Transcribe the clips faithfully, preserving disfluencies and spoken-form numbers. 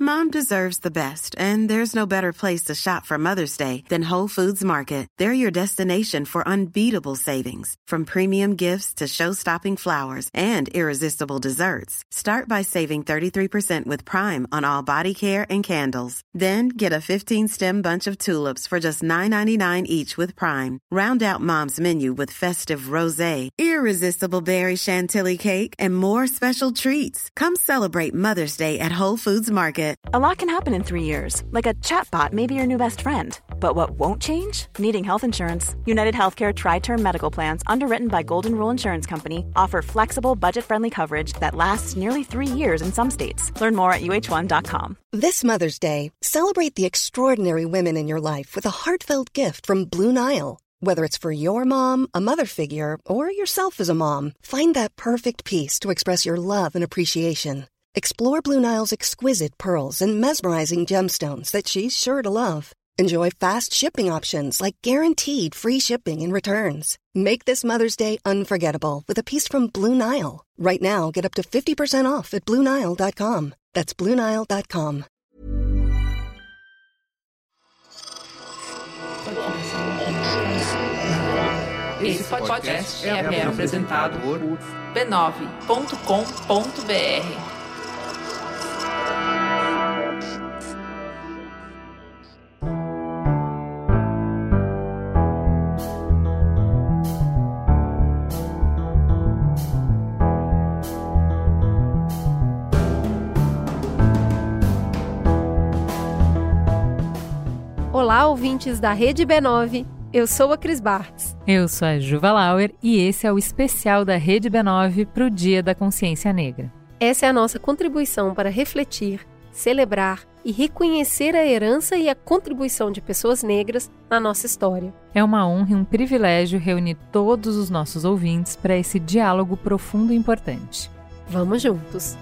Mom deserves the best, and there's no better place to shop for Mother's Day than Whole Foods Market. They're your destination for unbeatable savings, from premium gifts to show-stopping flowers and irresistible desserts. Start by saving thirty-three percent with Prime on all body care and candles. Then get a fifteen-stem bunch of tulips for just nine ninety-nine each with Prime. Round out Mom's menu with festive rosé, irresistible berry chantilly cake, and more special treats. Come celebrate Mother's Day at Whole Foods Market. A lot can happen in three years, like a chatbot may be your new best friend. But what won't change? Needing health insurance. United Healthcare Tri-Term Medical Plans, underwritten by Golden Rule Insurance Company, offer flexible, budget-friendly coverage that lasts nearly three years in some states. Learn more at U H one dot com. This Mother's Day, celebrate the extraordinary women in your life with a heartfelt gift from Blue Nile. Whether it's for your mom, a mother figure, or yourself as a mom, find that perfect piece to express your love and appreciation. Explore Blue Nile's exquisite pearls and mesmerizing gemstones that she's sure to love. Enjoy fast shipping options like guaranteed free shipping and returns. Make this Mother's Day unforgettable with a piece from Blue Nile. Right now, get up to fifty percent off at Blue Nile dot com. That's Blue Nile dot com. Esse podcast é, é apresentado por b nove ponto com ponto b r. Olá, ouvintes da Rede B nove, eu sou a Cris Bartz. Eu sou a Juva Lauer e esse é o especial da Rede B nove para o Dia da Consciência Negra. Essa é a nossa contribuição para refletir, celebrar e reconhecer a herança e a contribuição de pessoas negras na nossa história. É uma honra e um privilégio reunir todos os nossos ouvintes para esse diálogo profundo e importante. Vamos juntos!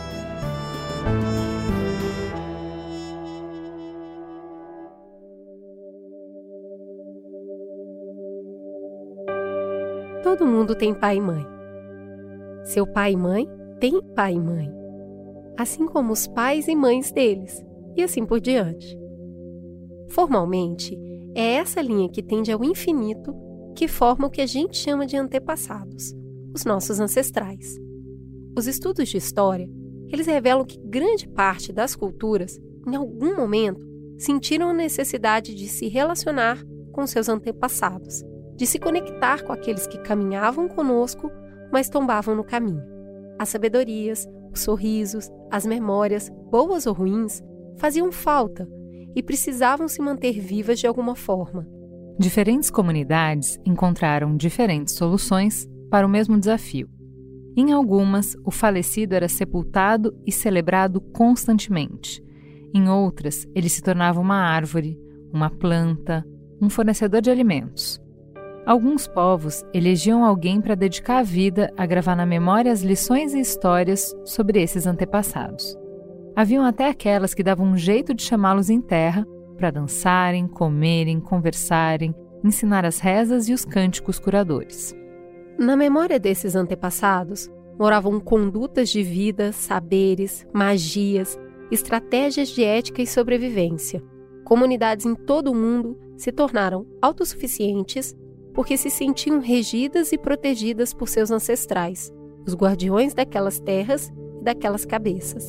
Todo mundo tem pai e mãe. Seu pai e mãe têm pai e mãe, assim como os pais e mães deles, e assim por diante. Formalmente, é essa linha que tende ao infinito que forma o que a gente chama de antepassados, os nossos ancestrais. Os estudos de história, eles revelam que grande parte das culturas, em algum momento, sentiram a necessidade de se relacionar com seus antepassados, de se conectar com aqueles que caminhavam conosco, mas tombavam no caminho. As sabedorias, os sorrisos, as memórias, boas ou ruins, faziam falta e precisavam se manter vivas de alguma forma. Diferentes comunidades encontraram diferentes soluções para o mesmo desafio. Em algumas, o falecido era sepultado e celebrado constantemente. Em outras, ele se tornava uma árvore, uma planta, um fornecedor de alimentos. Alguns povos elegiam alguém para dedicar a vida a gravar na memória as lições e histórias sobre esses antepassados. Haviam até aquelas que davam um jeito de chamá-los em terra para dançarem, comerem, conversarem, ensinar as rezas e os cânticos curadores. Na memória desses antepassados, moravam condutas de vida, saberes, magias, estratégias de ética e sobrevivência. Comunidades em todo o mundo se tornaram autossuficientes porque se sentiam regidas e protegidas por seus ancestrais, os guardiões daquelas terras e daquelas cabeças.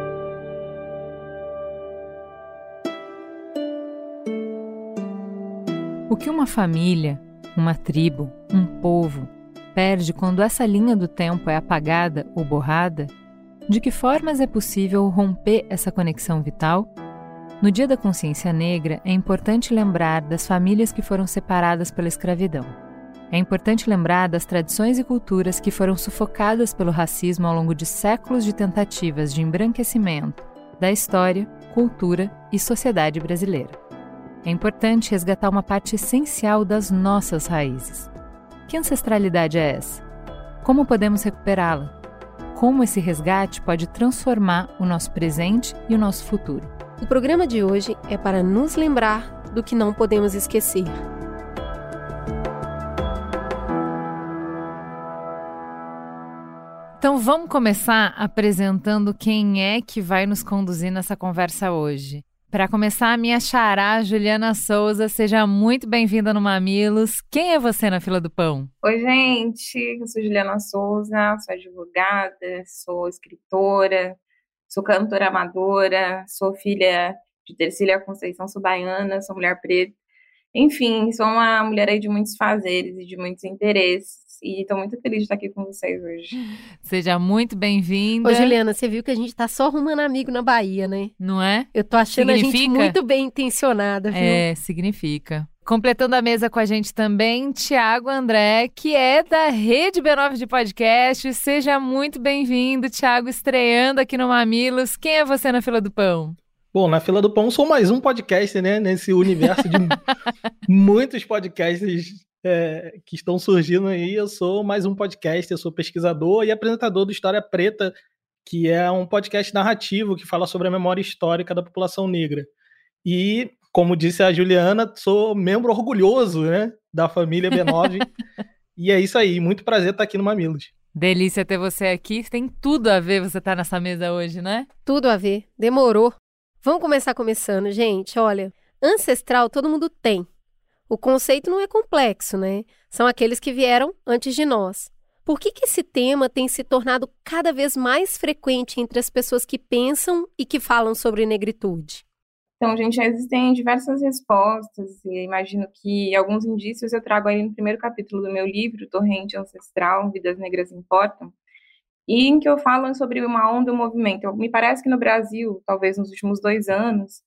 O que uma família, uma tribo, um povo perde quando essa linha do tempo é apagada ou borrada? De que formas é possível romper essa conexão vital? No Dia da Consciência Negra, é importante lembrar das famílias que foram separadas pela escravidão. É importante lembrar das tradições e culturas que foram sufocadas pelo racismo ao longo de séculos de tentativas de embranquecimento da história, cultura e sociedade brasileira. É importante resgatar uma parte essencial das nossas raízes. Que ancestralidade é essa? Como podemos recuperá-la? Como esse resgate pode transformar o nosso presente e o nosso futuro? O programa de hoje é para nos lembrar do que não podemos esquecer. Então vamos começar apresentando quem é que vai nos conduzir nessa conversa hoje. Para começar, a minha xará, Juliana Souza, seja muito bem-vinda no Mamilos. Quem é você na fila do pão? Oi, gente, eu sou Juliana Souza, sou advogada, sou escritora, sou cantora amadora, sou filha de Tercília Conceição, sou baiana, sou mulher preta. Enfim, sou uma mulher aí de muitos fazeres e de muitos interesses. E estou muito feliz de estar aqui com vocês hoje. Seja muito bem-vinda. Ô, Juliana, você viu que a gente tá só arrumando amigo na Bahia, né? Não é? Eu tô achando Significa? a gente muito bem intencionada, viu? É, significa. Completando a mesa com a gente também, Tiago André, que é da Rede B nove de podcast. Seja muito bem-vindo, Tiago, estreando aqui no Mamilos. Quem é você na fila do pão? Bom, na fila do pão sou mais um podcast, né? Nesse universo de muitos podcasts é, que estão surgindo aí. Eu sou mais um podcast, eu sou pesquisador e apresentador do História Preta, que é um podcast narrativo que fala sobre a memória histórica da população negra. E, como disse a Juliana, sou membro orgulhoso, né, da família B nove. E é isso aí, muito prazer estar aqui no Mamilos. Delícia ter você aqui. Tem tudo a ver você estar nessa mesa hoje, né? Tudo a ver. Demorou. Vamos começar começando, gente. Olha, ancestral todo mundo tem. O conceito não é complexo, né? São aqueles que vieram antes de nós. Por que que esse tema tem se tornado cada vez mais frequente entre as pessoas que pensam e que falam sobre negritude? Então, gente, existem diversas respostas e imagino que alguns indícios eu trago aí no primeiro capítulo do meu livro, Torrente Ancestral, Vidas Negras Importam, e em que eu falo sobre uma onda, um movimento. Me parece que no Brasil, talvez nos últimos dois anos,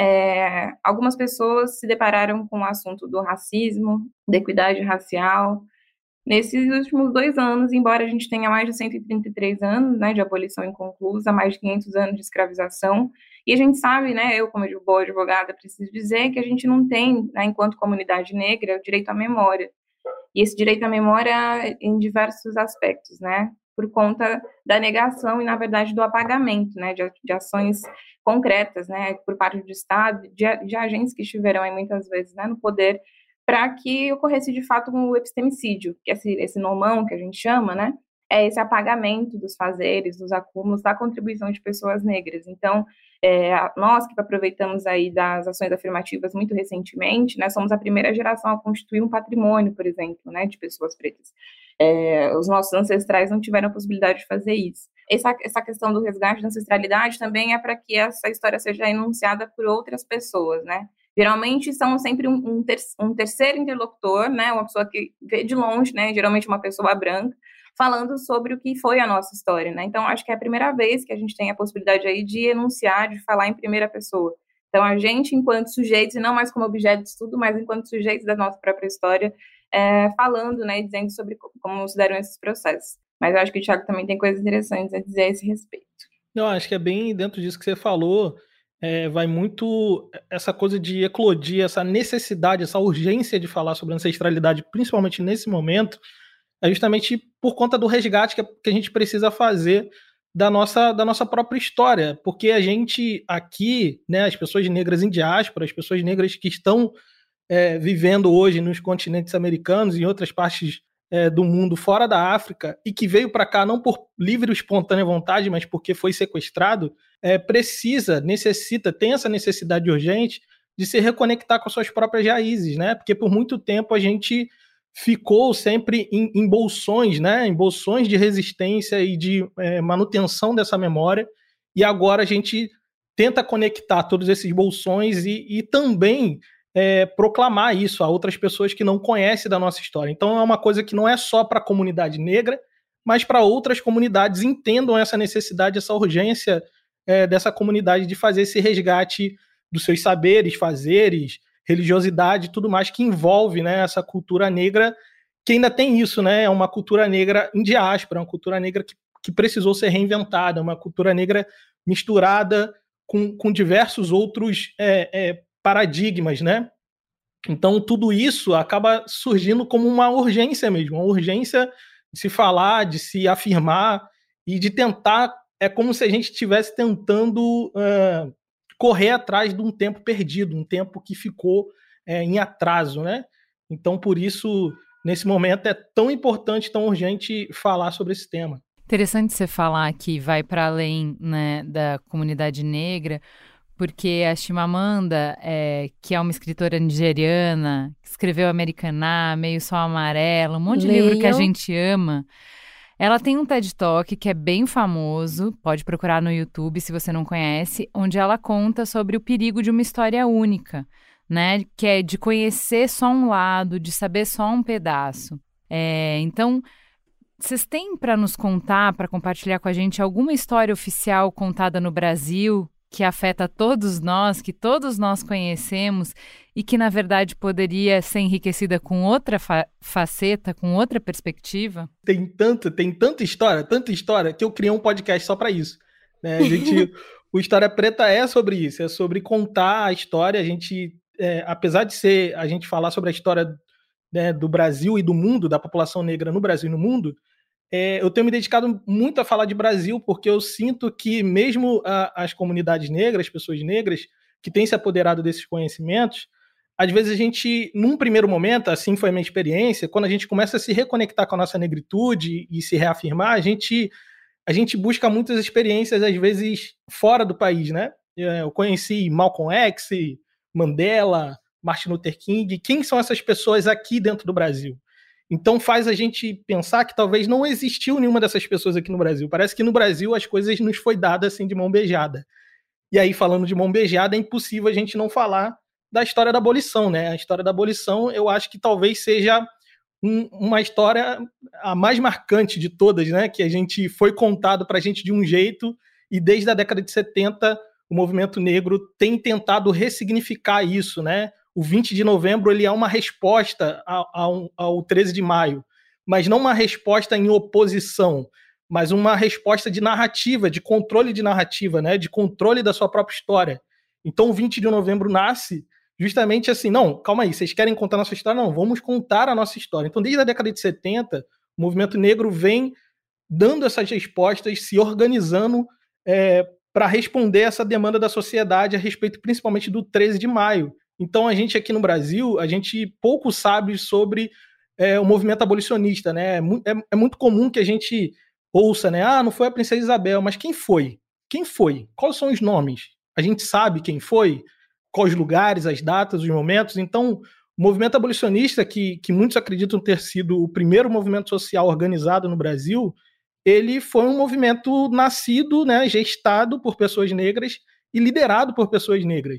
é, algumas pessoas se depararam com o assunto do racismo, da equidade racial. Nesses últimos dois anos, embora a gente tenha mais de cento e trinta e três anos, né, de abolição inconclusa, mais de quinhentos anos de escravização, e a gente sabe, né, eu como boa advogada preciso dizer que a gente não tem, né, enquanto comunidade negra, o direito à memória. E esse direito à memória em diversos aspectos, né, por conta da negação e, na verdade, do apagamento, né, de, de ações concretas, né, por parte do Estado, de, de agentes que estiveram aí muitas vezes, né, no poder, para que ocorresse de fato um epistemicídio, que esse, esse nomão que a gente chama, né, é esse apagamento dos fazeres, dos acúmulos, da contribuição de pessoas negras. Então, é, nós que aproveitamos aí das ações afirmativas muito recentemente, né, somos a primeira geração a constituir um patrimônio, por exemplo, né, de pessoas pretas. É, os nossos ancestrais não tiveram a possibilidade de fazer isso. Essa, essa questão do resgate da ancestralidade também é para que essa história seja enunciada por outras pessoas, né? Geralmente são sempre um, um, ter, um terceiro interlocutor, né, uma pessoa que vê de longe, né, geralmente uma pessoa branca, falando sobre o que foi a nossa história, né? Então, acho que é a primeira vez que a gente tem a possibilidade aí de enunciar, de falar em primeira pessoa. Então, a gente, enquanto sujeitos, e não mais como objeto de estudo, mas enquanto sujeitos da nossa própria história, é, falando, né, e dizendo sobre como se deram esses processos. Mas eu acho que o Thiago também tem coisas interessantes a dizer a esse respeito. Eu acho que é bem dentro disso que você falou, é, vai muito essa coisa de eclodir, essa necessidade, essa urgência de falar sobre ancestralidade, principalmente nesse momento, é justamente por conta do resgate que, que a gente precisa fazer da nossa, da nossa própria história, porque a gente aqui, né, as pessoas negras em diáspora, as pessoas negras que estão é, vivendo hoje nos continentes americanos e em outras partes é, do mundo fora da África e que veio para cá não por livre e espontânea vontade, mas porque foi sequestrado, é, precisa, necessita, tem essa necessidade urgente de se reconectar com as suas próprias raízes, né? Porque por muito tempo a gente ficou sempre em, em bolsões, né? Em bolsões de resistência e de é, manutenção dessa memória, e agora a gente tenta conectar todos esses bolsões e, e também é, proclamar isso a outras pessoas que não conhecem da nossa história. Então é uma coisa que não é só para a comunidade negra, mas para outras comunidades entendam essa necessidade, essa urgência é, dessa comunidade de fazer esse resgate dos seus saberes, fazeres, religiosidade, tudo mais que envolve, né, essa cultura negra, que ainda tem isso, né, é uma cultura negra em diáspora, uma cultura negra que, que precisou ser reinventada, uma cultura negra misturada com, com diversos outros é, é, paradigmas, né? Então tudo isso acaba surgindo como uma urgência mesmo, uma urgência de se falar, de se afirmar e de tentar, é como se a gente estivesse tentando uh, correr atrás de um tempo perdido, um tempo que ficou é, em atraso, né? Então, por isso, nesse momento, é tão importante, tão urgente falar sobre esse tema. Interessante você falar que vai para além, né, da comunidade negra, porque a Chimamanda, é, que é uma escritora nigeriana, que escreveu Americaná, Meio Sol Amarelo, um monte de Leiam. livro que a gente ama. Ela tem um TED Talk que é bem famoso, pode procurar no YouTube se você não conhece, onde ela conta sobre o perigo de uma história única, né? Que é de conhecer só um lado, de saber só um pedaço. É, então, vocês têm para nos contar, para compartilhar com a gente alguma história oficial contada no Brasil que afeta todos nós, que todos nós conhecemos e que, na verdade, poderia ser enriquecida com outra fa- faceta, com outra perspectiva? Tem tanta, tem tanta história, tanta história, que eu criei um podcast só para isso. Né? A gente, o História Preta é sobre isso, é sobre contar a história. A gente, é, apesar de ser a gente falar sobre a história, né, do Brasil e do mundo, da população negra no Brasil e no mundo, É, eu tenho me dedicado muito a falar de Brasil, porque eu sinto que mesmo a, as comunidades negras, as pessoas negras, que têm se apoderado desses conhecimentos, às vezes a gente, num primeiro momento, assim foi a minha experiência, quando a gente começa a se reconectar com a nossa negritude e se reafirmar, a gente, a gente busca muitas experiências, às vezes, fora do país, né? Eu conheci Malcolm X, Mandela, Martin Luther King. Quem são essas pessoas aqui dentro do Brasil? Então faz a gente pensar que talvez não existiu nenhuma dessas pessoas aqui no Brasil. Parece que no Brasil as coisas nos foi dadas assim de mão beijada. E aí, falando de mão beijada, é impossível a gente não falar da história da abolição, né? A história da abolição, eu acho que talvez seja um, uma história a mais marcante de todas, né? Que a gente foi contado para a gente de um jeito e desde a década de setenta o movimento negro tem tentado ressignificar isso, né? O vinte de novembro ele é uma resposta ao, ao treze de maio, mas não uma resposta em oposição, mas uma resposta de narrativa, de controle de narrativa, né? De controle da sua própria história. Então o vinte de novembro nasce justamente assim, não, calma aí, vocês querem contar a nossa história? Não, vamos contar a nossa história. Então desde a década de setenta, o movimento negro vem dando essas respostas, se organizando é, para responder essa demanda da sociedade a respeito principalmente do treze de maio. Então, a gente aqui no Brasil, a gente pouco sabe sobre é, o movimento abolicionista, né? É, é, é muito comum que a gente ouça, né? Ah, não foi a Princesa Isabel, mas quem foi? Quem foi? Quais são os nomes? A gente sabe quem foi? Quais lugares, as datas, os momentos? Então, o movimento abolicionista, que, que muitos acreditam ter sido o primeiro movimento social organizado no Brasil, ele foi um movimento nascido, né, gestado por pessoas negras e liderado por pessoas negras.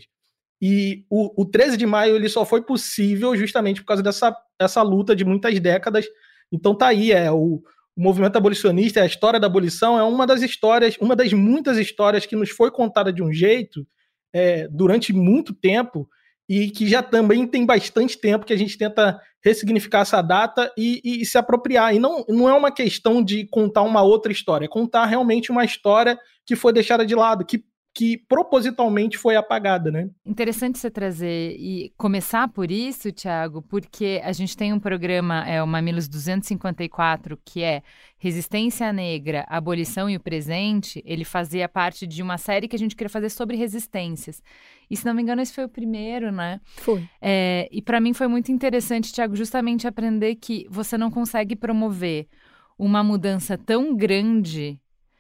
E o, o treze de maio ele só foi possível justamente por causa dessa, dessa luta de muitas décadas. Então tá aí, é, o, o movimento abolicionista, a história da abolição é uma das histórias, uma das muitas histórias que nos foi contada de um jeito é, durante muito tempo e que já também tem bastante tempo que a gente tenta ressignificar essa data e, e, e se apropriar. E não, não é uma questão de contar uma outra história, é contar realmente uma história que foi deixada de lado, que que propositalmente foi apagada, né? Interessante você trazer e começar por isso, Thiago, porque a gente tem um programa, é o Mamilos duzentos e cinquenta e quatro, que é Resistência Negra, Abolição e o Presente. Ele fazia parte de uma série que a gente queria fazer sobre resistências. E, se não me engano, esse foi o primeiro, né? Foi. É, e para mim foi muito interessante, Thiago, justamente aprender que você não consegue promover uma mudança tão grande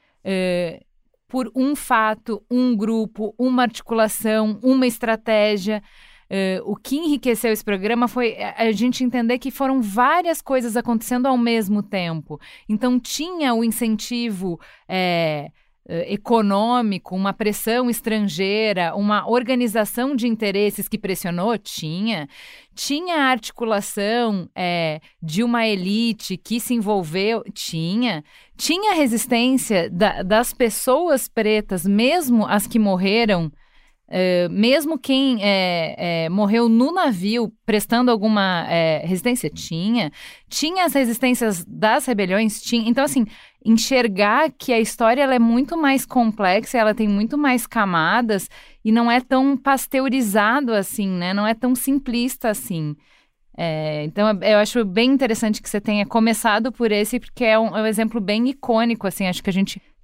é, por um fato, um grupo, uma articulação, uma estratégia. Uh, o que enriqueceu esse programa foi a gente entender que foram várias coisas acontecendo ao mesmo tempo. Então, tinha o incentivo é, econômico, uma pressão estrangeira, uma organização de interesses que pressionou? Tinha. Tinha a articulação é, de uma elite que se envolveu? Tinha. Tinha a resistência da, das pessoas pretas, mesmo as que morreram, é, mesmo quem é, é, morreu no navio prestando alguma é, resistência? Tinha. Tinha as resistências das rebeliões? Tinha. Então, assim, enxergar que a história ela é muito mais complexa, ela tem muito mais camadas e não é tão pasteurizado assim, né? Não é tão simplista assim. É, então, eu acho bem interessante que você tenha começado por esse, porque é um, é um exemplo bem icônico, assim, acho que a gente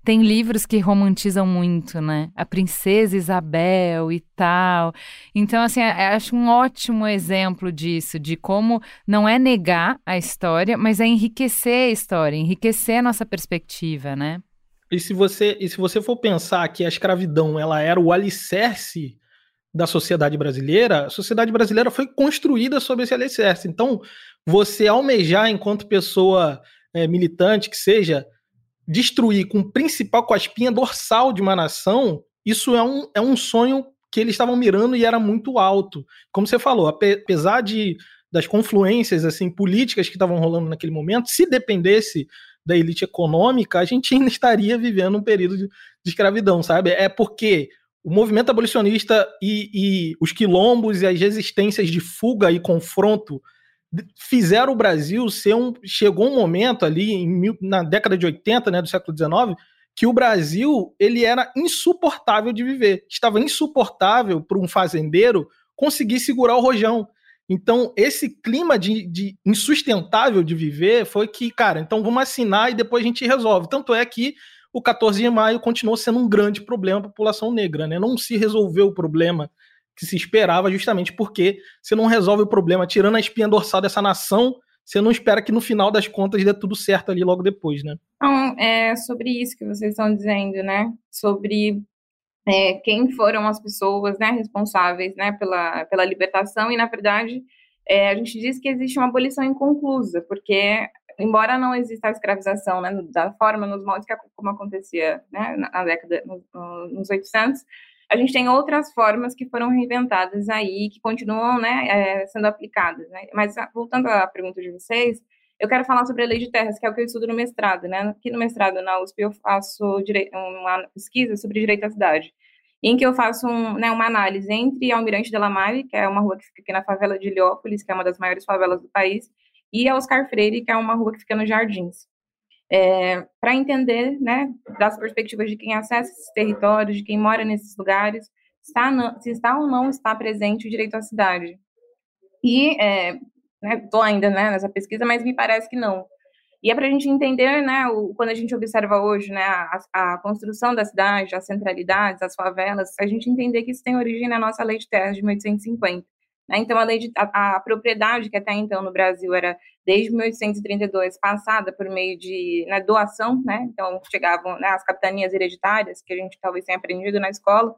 tem livros que romantizam muito, né? A Princesa Isabel e tal. Então, assim, acho um ótimo exemplo disso, de como não é negar a história, mas é enriquecer a história, enriquecer a nossa perspectiva, né? E se você, e se você for pensar que a escravidão ela era o alicerce da sociedade brasileira, a sociedade brasileira foi construída sobre esse alicerce. Então, você almejar enquanto pessoa é, militante, que seja, destruir com o principal, com a espinha dorsal de uma nação, isso é um, é um sonho que eles estavam mirando e era muito alto. Como você falou, apesar de, das confluências assim, políticas que estavam rolando naquele momento, se dependesse da elite econômica, a gente ainda estaria vivendo um período de, de escravidão, sabe? É porque o movimento abolicionista e, e os quilombos e as resistências de fuga e confronto fizeram o Brasil ser um... Chegou um momento ali, em mil, na década de oitenta, né, do século dezenove, que o Brasil ele era insuportável de viver. Estava insuportável para um fazendeiro conseguir segurar o rojão. Então, esse clima de, de insustentável de viver foi que, cara, então vamos assinar e depois a gente resolve. Tanto é que o quatorze de maio continuou sendo um grande problema para a população negra, né? Não se resolveu o problema que se esperava, justamente porque você não resolve o problema tirando a espinha dorsal dessa nação, você não espera que no final das contas dê tudo certo ali logo depois, né? Então, é sobre isso que vocês estão dizendo, né? Sobre é, quem foram as pessoas, né, responsáveis, né, pela, pela libertação, e, na verdade, é, a gente diz que existe uma abolição inconclusa, porque, embora não exista a escravização, né, da forma, nos moldes que como acontecia, né, na década, nos, nos oitocentos, a gente tem outras formas que foram reinventadas aí, que continuam, né, é, sendo aplicadas, né? Mas, voltando à pergunta de vocês, eu quero falar sobre a Lei de Terras, que é o que eu estudo no mestrado, né? Aqui no mestrado, na U S P, eu faço direi- uma pesquisa sobre direito à cidade, em que eu faço um, né, uma análise entre Almirante Della Mare, que é uma rua que fica aqui na favela de Heliópolis, que é uma das maiores favelas do país, e a Oscar Freire, que é uma rua que fica nos Jardins. É, para entender, né, das perspectivas de quem acessa esses territórios, de quem mora nesses lugares, está não, se está ou não está presente o direito à cidade. E estou é, né, ainda, né, nessa pesquisa, mas me parece que não. E é para a gente entender, né, o, quando a gente observa hoje, né, a, a construção da cidade, as centralidades, as favelas, a gente entender que isso tem origem na nossa Lei de Terras de mil oitocentos e cinquenta. Né? Então, a, lei de, a, a propriedade, que até então no Brasil era, desde mil oitocentos e trinta e dois, passada por meio de, né, doação, né? Então chegavam, né, as capitanias hereditárias, que a gente talvez tenha aprendido na escola,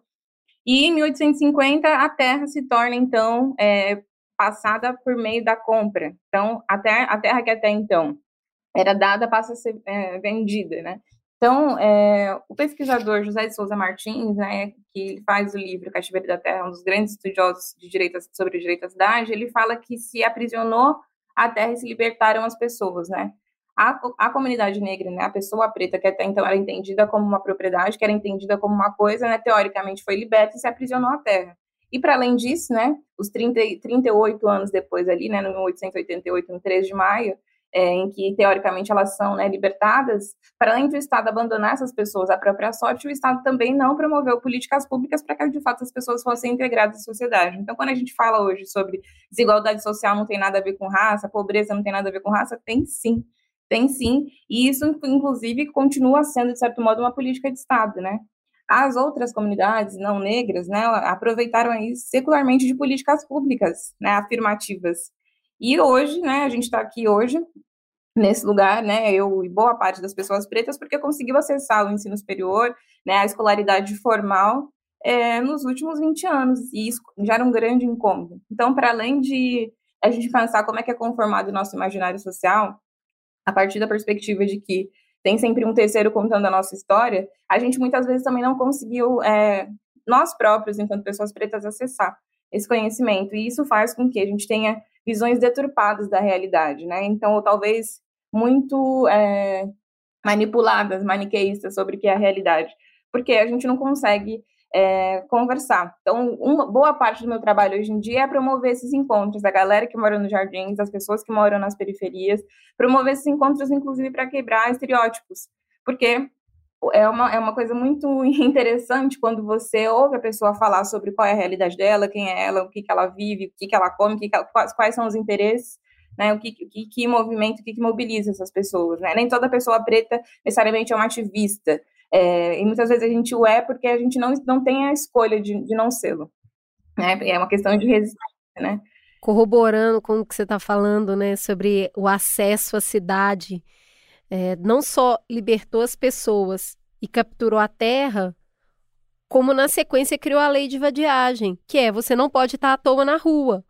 e em mil oitocentos e cinquenta a terra se torna, então, é, passada por meio da compra. Então, a terra, a terra que até então era dada passa a ser é, vendida, né? Então, é, o pesquisador José de Souza Martins, né, que faz o livro Cativeiro da Terra, um dos grandes estudiosos de direito, sobre o direito à cidade, ele fala que se aprisionou a terra e se libertaram as pessoas, né? A, a comunidade negra, né, a pessoa preta, que até então era entendida como uma propriedade, que era entendida como uma coisa, né, teoricamente foi liberta e se aprisionou à terra. E, para além disso, né, os trinta, trinta e oito anos depois ali, né, no mil oitocentos e oitenta e oito, no treze de maio, É, em que, teoricamente, elas são, né, libertadas, para além do Estado abandonar essas pessoas à própria sorte, o Estado também não promoveu políticas públicas para que, de fato, as pessoas fossem integradas à sociedade. Então, quando a gente fala hoje sobre desigualdade social não tem nada a ver com raça, pobreza não tem nada a ver com raça, tem sim, tem sim, e isso, inclusive, continua sendo, de certo modo, uma política de Estado, né? As outras comunidades não negras, né, aproveitaram aí secularmente de políticas públicas, né, afirmativas. E hoje, né, a gente está aqui hoje, nesse lugar, né, eu e boa parte das pessoas pretas, porque conseguiu acessar o ensino superior, né, a escolaridade formal, é, nos últimos vinte anos, e isso já era um grande incômodo. Então, para além de a gente pensar como é que é conformado o nosso imaginário social, a partir da perspectiva de que tem sempre um terceiro contando a nossa história, a gente muitas vezes também não conseguiu, é, nós próprios, enquanto pessoas pretas, acessar esse conhecimento, e isso faz com que a gente tenha visões deturpadas da realidade, né? Então, ou talvez muito é, manipuladas, maniqueístas sobre o que é a realidade, porque a gente não consegue é, conversar. Então, uma boa parte do meu trabalho hoje em dia é promover esses encontros, da galera que mora nos jardins, das pessoas que moram nas periferias, promover esses encontros, inclusive, para quebrar estereótipos, porque é uma, é uma coisa muito interessante quando você ouve a pessoa falar sobre qual é a realidade dela, quem é ela, o que, que ela vive, o que, que ela come, o que que ela, quais, quais são os interesses, né, o que, que, que movimento, o que, que mobiliza essas pessoas, né? Nem toda pessoa preta necessariamente é uma ativista, É, e muitas vezes a gente o é porque a gente não, não tem a escolha de, de não sê-lo, né? É uma questão de resistência, né? Corroborando com o que você está falando, né, sobre o acesso à cidade, é, não só libertou as pessoas e capturou a terra, como na sequência criou a lei de vadiagem, que é você não pode estar à toa na rua.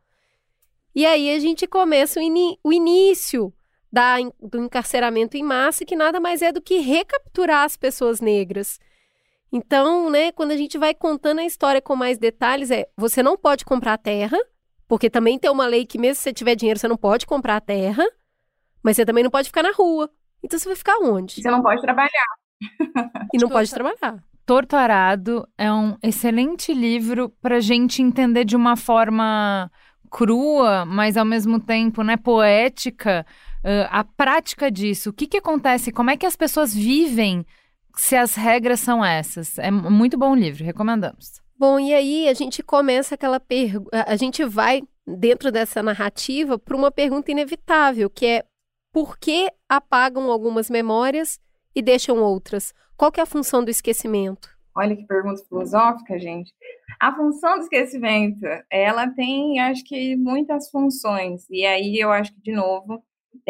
E aí a gente começa o, ini- o início da, do encarceramento em massa, que nada mais é do que recapturar as pessoas negras. Então, né, quando a gente vai contando a história com mais detalhes, é você não pode comprar terra, porque também tem uma lei que mesmo se você tiver dinheiro, você não pode comprar terra, mas você também não pode ficar na rua. Então você vai ficar onde? Você não pode trabalhar. E não pode trabalhar. Torto Arado é um excelente livro para a gente entender de uma forma crua, mas ao mesmo tempo, né, poética, uh, a prática disso. O que, que acontece? Como é que as pessoas vivem se as regras são essas? É muito bom o livro, recomendamos. Bom, e aí a gente começa aquela pergunta, a gente vai dentro dessa narrativa para uma pergunta inevitável, que é por que apagam algumas memórias e deixam outras? Qual que é a função do esquecimento? Olha que pergunta filosófica, gente. A função do esquecimento, ela tem, acho que, muitas funções. E aí eu acho que, de novo,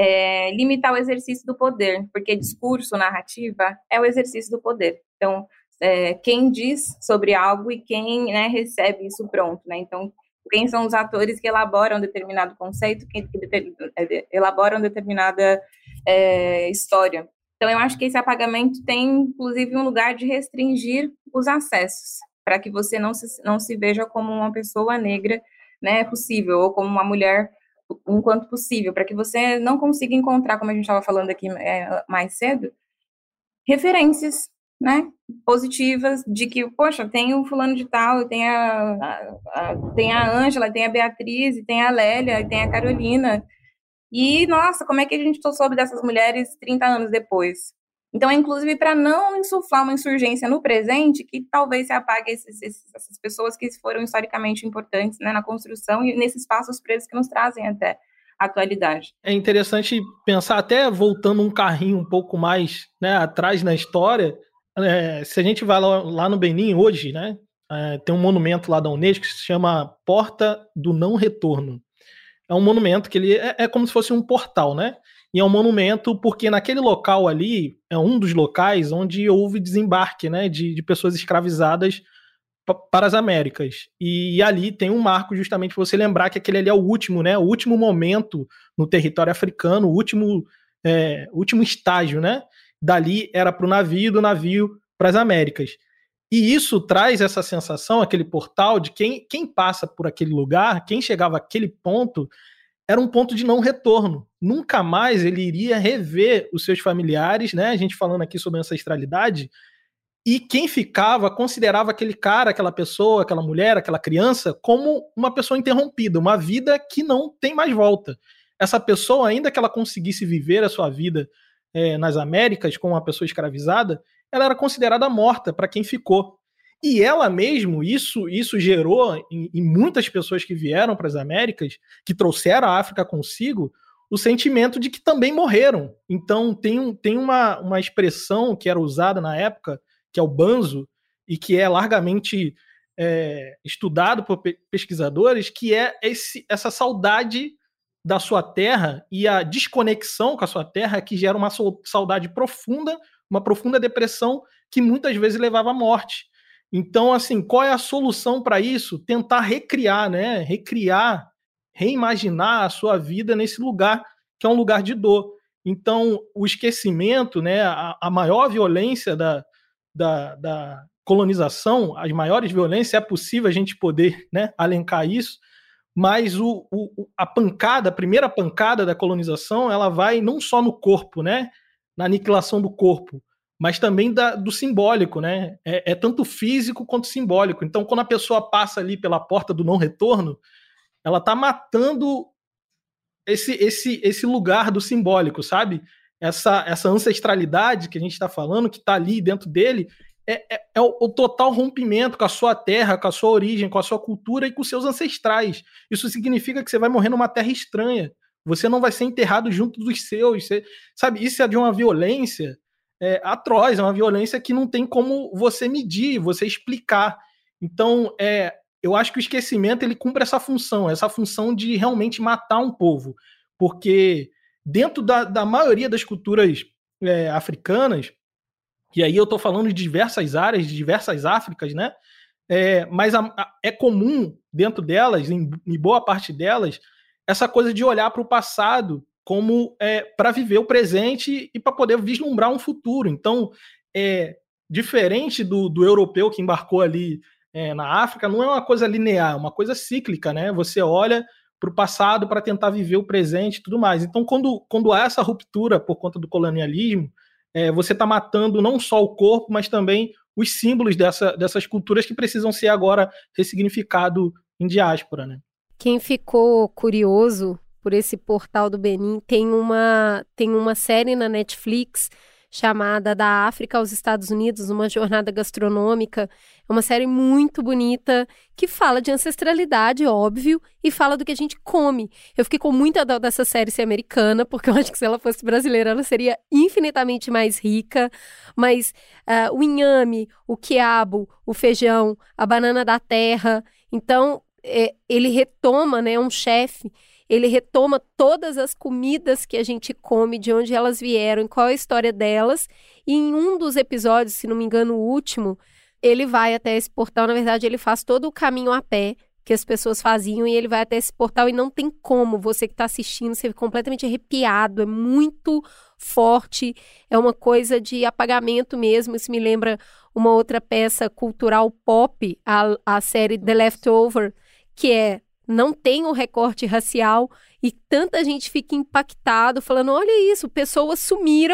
é limitar o exercício do poder, porque discurso, narrativa, é o exercício do poder. Então, é, quem diz sobre algo e quem, né, recebe isso pronto, né? Então, quem são os atores que elaboram determinado conceito, que, que elaboram determinada é, história. Então, eu acho que esse apagamento tem, inclusive, um lugar de restringir os acessos, para que você não se, não se veja como uma pessoa negra, né, possível, ou como uma mulher enquanto possível, para que você não consiga encontrar, como a gente estava falando aqui é, mais cedo, referências, né, positivas de que, poxa, tem o fulano de tal, tem a, a, a, tem a Ângela, tem a Beatriz, tem a Lélia, tem a Carolina. E, nossa, como é que a gente soube dessas mulheres trinta anos depois? Então, inclusive, para não insuflar uma insurgência no presente, que talvez se apague esses, esses, essas pessoas que foram historicamente importantes, né, na construção e nesses passos presos que nos trazem até a atualidade. É interessante pensar, até voltando um carrinho um pouco mais, né, atrás na história, é, se a gente vai lá, lá no Benin hoje, né, é, tem um monumento lá da Unesco que se chama Porta do Não Retorno. É um monumento que ele é, é como se fosse um portal, né? E é um monumento porque naquele local ali é um dos locais onde houve desembarque, né, de, de pessoas escravizadas p- para as Américas. E, e ali tem um marco justamente para você lembrar que aquele ali é o último, né? O último momento no território africano, o último, é, último estágio, né? Dali era para o navio, do navio para as Américas. E isso traz essa sensação, aquele portal, de quem, quem passa por aquele lugar, quem chegava àquele ponto, era um ponto de não retorno. Nunca mais ele iria rever os seus familiares, né? A gente falando aqui sobre ancestralidade, e quem ficava considerava aquele cara, aquela pessoa, aquela mulher, aquela criança, como uma pessoa interrompida, uma vida que não tem mais volta. Essa pessoa, ainda que ela conseguisse viver a sua vida é, nas Américas como uma pessoa escravizada, ela era considerada morta para quem ficou. E ela mesmo, isso, isso gerou em, em muitas pessoas que vieram para as Américas, que trouxeram a África consigo, o sentimento de que também morreram. Então tem, um, tem uma, uma expressão que era usada na época, que é o banzo, e que é largamente é, estudado por pesquisadores, que é esse, essa saudade da sua terra e a desconexão com a sua terra que gera uma saudade profunda, uma profunda depressão que muitas vezes levava à morte. Então, assim, qual é a solução para isso? Tentar recriar, né? Recriar, reimaginar a sua vida nesse lugar, que é um lugar de dor. Então, o esquecimento, né? A, a maior violência da, da, da colonização, as maiores violências, é possível a gente poder, né, alencar isso, mas o, o, a pancada, a primeira pancada da colonização, ela vai não só no corpo, né? Na aniquilação do corpo, mas também da, do simbólico, né? É, é tanto físico quanto simbólico. Então, quando a pessoa passa ali pela porta do não retorno, ela está matando esse, esse, esse lugar do simbólico, sabe? Essa, essa ancestralidade que a gente está falando, que está ali dentro dele, é, é, é o, o total rompimento com a sua terra, com a sua origem, com a sua cultura e com os seus ancestrais. Isso significa que você vai morrer numa terra estranha. Você não vai ser enterrado junto dos seus. Você, sabe? Isso é de uma violência é, atroz, é uma violência que não tem como você medir, você explicar. Então, é, eu acho que o esquecimento ele cumpre essa função, essa função de realmente matar um povo, porque dentro da, da maioria das culturas é, africanas, e aí eu estou falando de diversas áreas, de diversas Áfricas, né? É, mas a, a, é comum dentro delas, em, em boa parte delas, essa coisa de olhar para o passado como é, para viver o presente e para poder vislumbrar um futuro. Então, é, diferente do, do europeu que embarcou ali é, na África, não é uma coisa linear, é uma coisa cíclica, né? Você olha para o passado para tentar viver o presente e tudo mais. Então, quando, quando há essa ruptura por conta do colonialismo, é, você está matando não só o corpo, mas também os símbolos dessa, dessas culturas que precisam ser agora ressignificados em diáspora, né? Quem ficou curioso por esse portal do Benin, tem uma, tem uma série na Netflix chamada Da África aos Estados Unidos, uma jornada gastronômica. É uma série muito bonita que fala de ancestralidade, óbvio, e fala do que a gente come. Eu fiquei com muita dó dessa série ser americana, porque eu acho que se ela fosse brasileira, ela seria infinitamente mais rica. Mas uh, o inhame, o quiabo, o feijão, a banana da terra. Então, é, ele retoma, né, um chefe, ele retoma todas as comidas que a gente come, de onde elas vieram, qual é a história delas. E em um dos episódios, se não me engano, o último, ele vai até esse portal. Na verdade, ele faz todo o caminho a pé que as pessoas faziam e ele vai até esse portal e não tem como. Você que está assistindo, você fica completamente arrepiado. É muito forte. É uma coisa de apagamento mesmo. Isso me lembra uma outra peça cultural pop, a, a série The Leftover, que é, não tem o recorte racial e tanta gente fica impactado, falando, olha isso, pessoas sumiram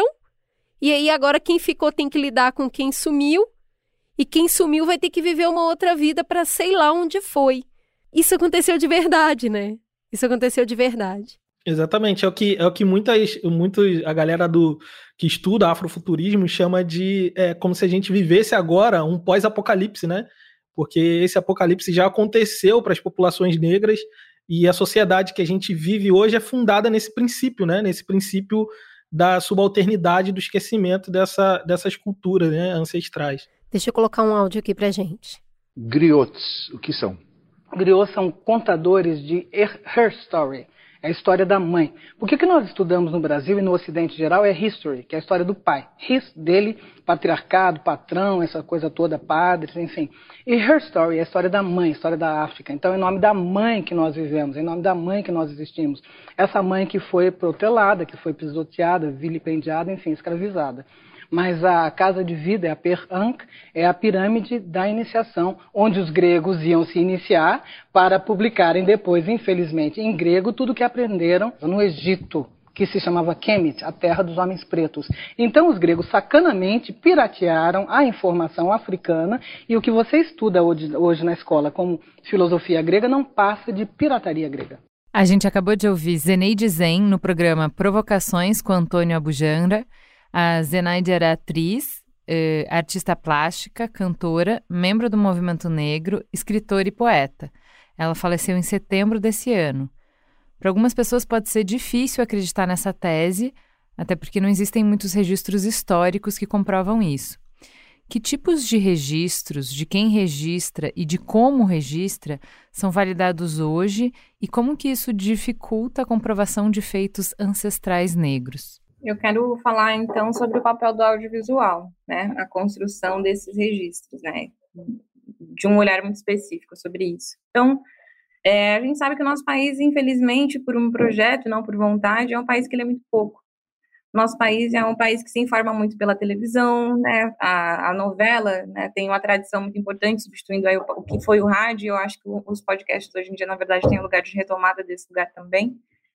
e aí agora quem ficou tem que lidar com quem sumiu e quem sumiu vai ter que viver uma outra vida para sei lá onde foi. Isso aconteceu de verdade, né? Isso aconteceu de verdade. Exatamente, é o que, é o que muitas, muitos, a galera do, que estuda afrofuturismo chama de é, como se a gente vivesse agora um pós-apocalipse, né? Porque esse apocalipse já aconteceu para as populações negras e a sociedade que a gente vive hoje é fundada nesse princípio, né? Nesse princípio da subalternidade, do esquecimento dessa, dessas culturas, né, ancestrais. Deixa eu colocar um áudio aqui pra gente. Griots, o que são? Griots são contadores de her, her story. É a história da mãe. Porque o que nós estudamos no Brasil e no Ocidente em geral é history, que é a história do pai. His, dele, patriarcado, patrão, essa coisa toda, padres, enfim. E her story é a história da mãe, a história da África. Então é em nome da mãe que nós vivemos, é em nome da mãe que nós existimos. Essa mãe que foi protelada, que foi pisoteada, vilipendiada, enfim, escravizada. Mas a casa de vida, é a Per Ankh, é a pirâmide da iniciação, onde os gregos iam se iniciar para publicarem depois, infelizmente, em grego, tudo que aprenderam no Egito, que se chamava Kemet, a terra dos homens pretos. Então os gregos sacanamente piratearam a informação africana e o que você estuda hoje, hoje na escola como filosofia grega não passa de pirataria grega. A gente acabou de ouvir Zeneide Zen no programa Provocações com Antônio Abujamra. A Zenaide era atriz, eh, artista plástica, cantora, membro do movimento negro, escritora e poeta. Ela faleceu em setembro desse ano. Para algumas pessoas pode ser difícil acreditar nessa tese, até porque não existem muitos registros históricos que comprovam isso. Que tipos de registros, de quem registra e de como registra são validados hoje e como que isso dificulta a comprovação de feitos ancestrais negros? Eu quero falar, então, sobre o papel do audiovisual, né? A construção desses registros, né? De um olhar muito específico sobre isso. Então, é, a gente sabe que o nosso país, infelizmente, por um projeto, não por vontade, é um país que lê muito pouco. Nosso país é um país que se informa muito pela televisão, né? A, a novela, né, tem uma tradição muito importante, substituindo aí o, o que foi o rádio. Eu acho que os podcasts hoje em dia, na verdade, têm um lugar de retomada desse lugar também.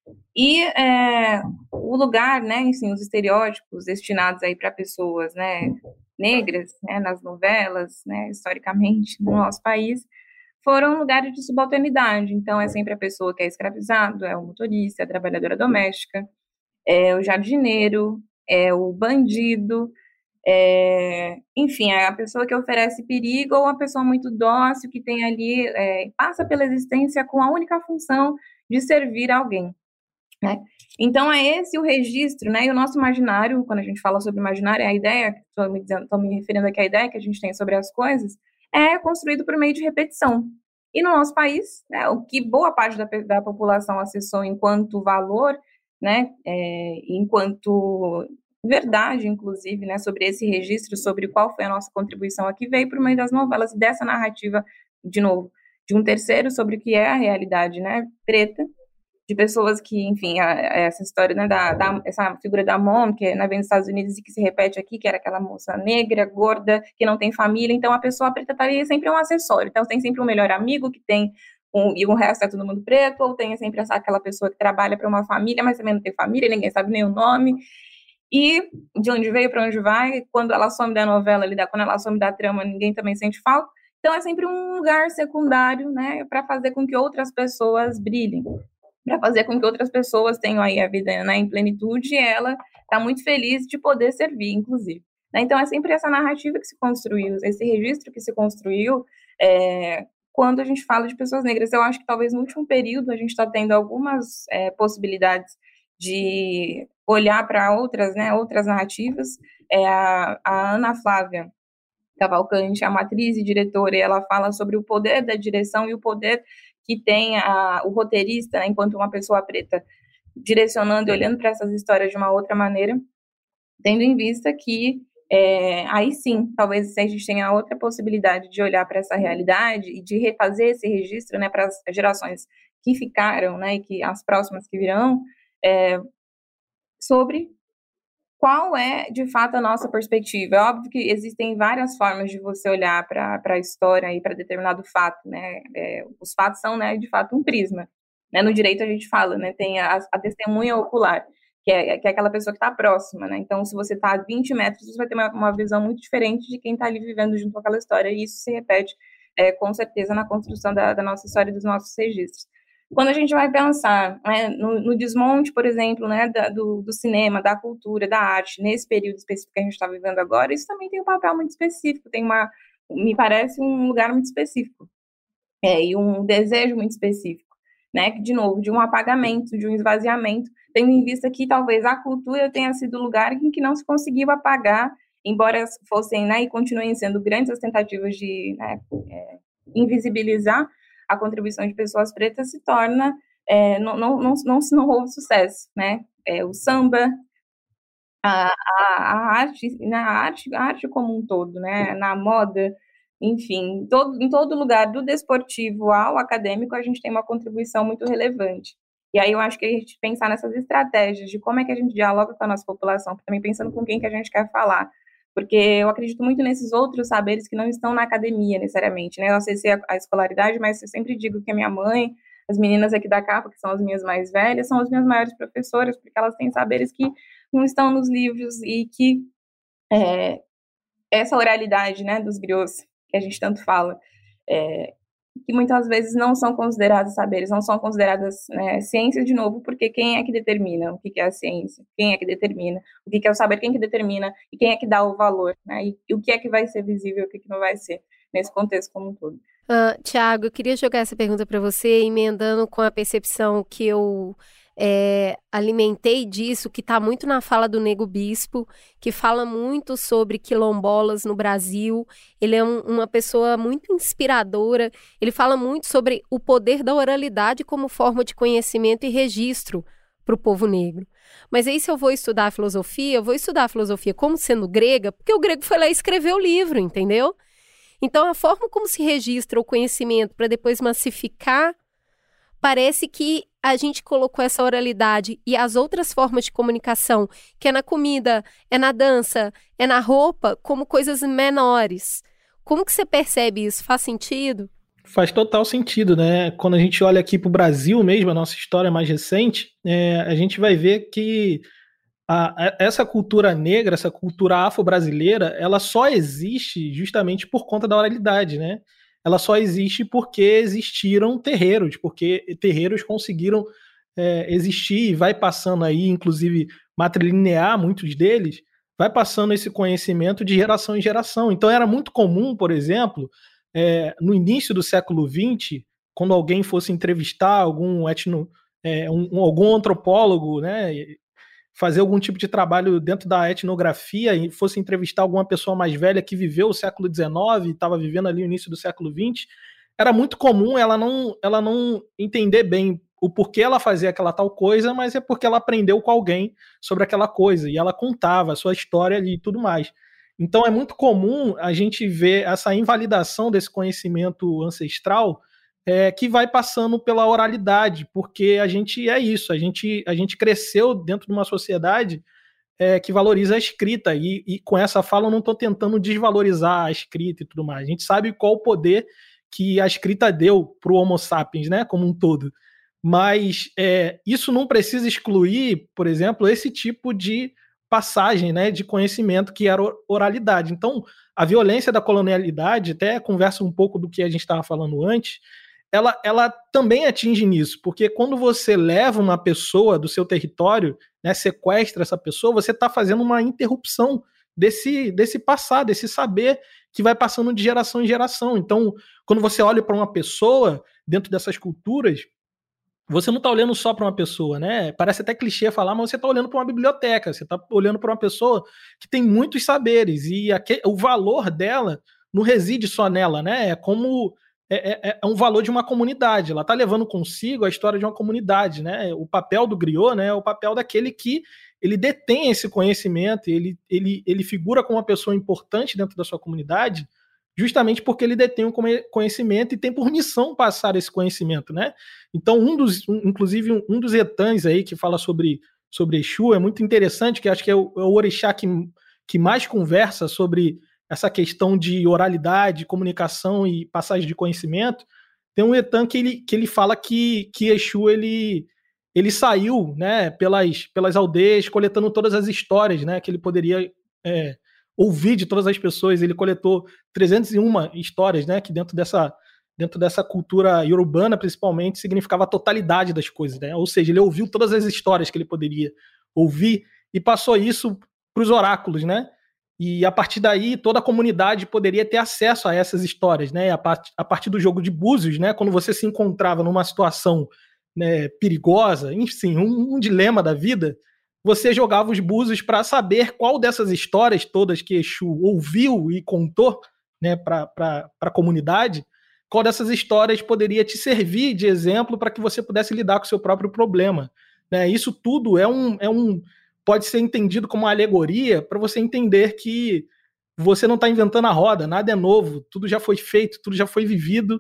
E é, o lugar, né, enfim, os estereótipos destinados aí para pessoas, né, negras, né, nas novelas, né, historicamente no nosso país, foram lugares de subalternidade. Então é sempre a pessoa que é escravizado, é o motorista, é a trabalhadora doméstica, é o jardineiro, é o bandido, é, enfim, é a pessoa que oferece perigo ou a pessoa muito dócil que tem ali, é, passa pela existência com a única função de servir alguém. né? Então é esse o registro, né? E o nosso imaginário, quando a gente fala sobre imaginário, a ideia, estou me, dizendo, me referindo aqui à ideia que a gente tem sobre as coisas, é construído por meio de repetição. E no nosso país, né, o que boa parte da, da população acessou enquanto valor, né, é, enquanto verdade, inclusive, né, sobre esse registro, sobre qual foi a nossa contribuição aqui, veio por meio das novelas, dessa narrativa, de novo, de um terceiro sobre o que é a realidade, né, preta, de pessoas que, enfim, a, a essa história, né, da, da, essa figura da Mom, que né, vem dos Estados Unidos e que se repete aqui, que era aquela moça negra, gorda, que não tem família, então a pessoa preta tá ali sempre um acessório, então tem sempre um melhor amigo que tem, um, e o resto é todo mundo preto, ou tem sempre essa, aquela pessoa que trabalha para uma família, mas também não tem família, ninguém sabe nem o nome, e de onde veio para onde vai, quando ela some da novela, ali, quando ela some da trama, ninguém também sente falta, então é sempre um lugar secundário, né, para fazer com que outras pessoas brilhem, para fazer com que outras pessoas tenham aí a vida, né, em plenitude, e ela está muito feliz de poder servir, inclusive. Né? Então, é sempre essa narrativa que se construiu, esse registro que se construiu é, quando a gente fala de pessoas negras. Eu acho que talvez no último período a gente está tendo algumas é, possibilidades de olhar para outras, né, outras narrativas. É, a, a Ana Flávia Cavalcante, a matriz e diretora, e ela fala sobre o poder da direção e o poder que tem a, o roteirista, né, enquanto uma pessoa preta, direcionando e olhando para essas histórias de uma outra maneira, tendo em vista que, é, aí sim, talvez a gente tenha outra possibilidade de olhar para essa realidade e de refazer esse registro, né, para as gerações que ficaram, né, e que as próximas que virão, é, sobre qual é, de fato, a nossa perspectiva. É óbvio que existem várias formas de você olhar para a história e para determinado fato, né? É, os fatos são, né, de fato, um prisma. Né? No direito a gente fala, né, tem a, a testemunha ocular, que é, que é aquela pessoa que está próxima, né? Então, se você está a vinte metros, você vai ter uma, uma visão muito diferente de quem está ali vivendo junto com aquela história, e isso se repete, é, com certeza, na construção da, da nossa história e dos nossos registros. Quando a gente vai pensar, né, no, no desmonte, por exemplo, né, da, do, do cinema, da cultura, da arte, nesse período específico que a gente está vivendo agora, isso também tem um papel muito específico, tem uma, me parece um lugar muito específico, é, e um desejo muito específico, né, de novo, de um apagamento, de um esvaziamento, tendo em vista que talvez a cultura tenha sido o lugar em que não se conseguiu apagar, embora fossem, né, e continuem sendo grandes as tentativas de, né, é, invisibilizar a contribuição de pessoas pretas, se torna, é, não, não, não, não, não houve sucesso, né? É, o samba, a, a, a, arte, a, arte, a arte como um todo, né? Na moda, enfim, todo, em todo lugar, do desportivo ao acadêmico, a gente tem uma contribuição muito relevante. E aí eu acho que a gente pensar nessas estratégias de como é que a gente dialoga com a nossa população, também pensando com quem que a gente quer falar, porque eu acredito muito nesses outros saberes que não estão na academia, necessariamente, né? Eu acessei a, a escolaridade, mas eu sempre digo que a minha mãe, as meninas aqui da capa, que são as minhas mais velhas, são as minhas maiores professoras, porque elas têm saberes que não estão nos livros e que é, essa oralidade, né, dos griots, que a gente tanto fala, é, que muitas vezes não são considerados saberes, não são consideradas, né, ciências, de novo, porque quem é que determina o que é a ciência? Quem é que determina o que é o saber? Quem é que determina e quem é que dá o valor? Né? E, e o que é que vai ser visível e o que, é que não vai ser, nesse contexto como um todo. Uh, Tiago, eu queria jogar essa pergunta para você, emendando com a percepção que eu é, alimentei disso, que está muito na fala do Nego Bispo, que fala muito sobre quilombolas no Brasil. Ele é um, uma pessoa muito inspiradora, ele fala muito sobre o poder da oralidade como forma de conhecimento e registro para o povo negro. Mas aí, se eu vou estudar a filosofia, eu vou estudar a filosofia como sendo grega, porque o grego foi lá e escreveu o livro, entendeu? Então, a forma como se registra o conhecimento para depois massificar, parece que a gente colocou essa oralidade e as outras formas de comunicação, que é na comida, é na dança, é na roupa, como coisas menores. Como que você percebe isso? Faz sentido? Faz total sentido, né? Quando a gente olha aqui para o Brasil mesmo, a nossa história mais recente, é, a gente vai ver que a, a, essa cultura negra, essa cultura afro-brasileira, ela só existe justamente por conta da oralidade, né? Ela só existe porque existiram terreiros, porque terreiros conseguiram é, existir e vai passando aí, inclusive matrilinear muitos deles, vai passando esse conhecimento de geração em geração. Então era muito comum, por exemplo, é, no início do século vinte, quando alguém fosse entrevistar algum etno, é, um, um, algum antropólogo, né, fazer algum tipo de trabalho dentro da etnografia e fosse entrevistar alguma pessoa mais velha que viveu o século dezenove e estava vivendo ali o início do século vinte, era muito comum ela não, ela não entender bem o porquê ela fazia aquela tal coisa, mas é porque ela aprendeu com alguém sobre aquela coisa, e ela contava a sua história ali e tudo mais. Então é muito comum a gente ver essa invalidação desse conhecimento ancestral é, que vai passando pela oralidade, porque a gente é isso, a gente, a gente cresceu dentro de uma sociedade é, que valoriza a escrita, e, e com essa fala eu não estou tentando desvalorizar a escrita e tudo mais. A gente sabe qual o poder que a escrita deu para o Homo sapiens, né, como um todo. Mas é, isso não precisa excluir, por exemplo, esse tipo de passagem, né, de conhecimento que era oralidade. Então, a violência da colonialidade, até conversa um pouco do que a gente estava falando antes, ela, ela também atinge nisso, porque quando você leva uma pessoa do seu território, né, sequestra essa pessoa, você está fazendo uma interrupção desse, desse passado, desse saber que vai passando de geração em geração. Então, quando você olha para uma pessoa dentro dessas culturas, você não está olhando só para uma pessoa, né? Parece até clichê falar, mas você está olhando para uma biblioteca, você está olhando para uma pessoa que tem muitos saberes, e aquele, o valor dela não reside só nela, né? É como é, é, é um valor de uma comunidade, ela está levando consigo a história de uma comunidade, né? O papel do griot, né, é o papel daquele que ele detém esse conhecimento, ele, ele, ele figura como uma pessoa importante dentro da sua comunidade, justamente porque ele detém um conhecimento e tem por missão passar esse conhecimento, né? Então, um dos, um, inclusive, um, um dos etãs aí que fala sobre, sobre Exu é muito interessante, que acho que é o, é o orixá que, que mais conversa sobre essa questão de oralidade, comunicação e passagem de conhecimento. Tem um etã que ele, que ele fala que, que Exu, ele, ele saiu, né, pelas, pelas aldeias, coletando todas as histórias, né, que ele poderia... É, ouvir de todas as pessoas. Ele coletou trezentas e uma histórias, né, que dentro dessa, dentro dessa cultura iorubana, principalmente, significava a totalidade das coisas, né? Ou seja, ele ouviu todas as histórias que ele poderia ouvir e passou isso para os oráculos, né? E a partir daí, toda a comunidade poderia ter acesso a essas histórias, né? A, part, a partir do jogo de búzios, né? Quando você se encontrava numa situação, né, perigosa, enfim, um, um dilema da vida, você jogava os búzios para saber qual dessas histórias todas que Exu ouviu e contou, né, para a comunidade, qual dessas histórias poderia te servir de exemplo para que você pudesse lidar com o seu próprio problema. Né? Isso tudo é um, é um, pode ser entendido como uma alegoria para você entender que você não está inventando a roda, nada é novo, tudo já foi feito, tudo já foi vivido.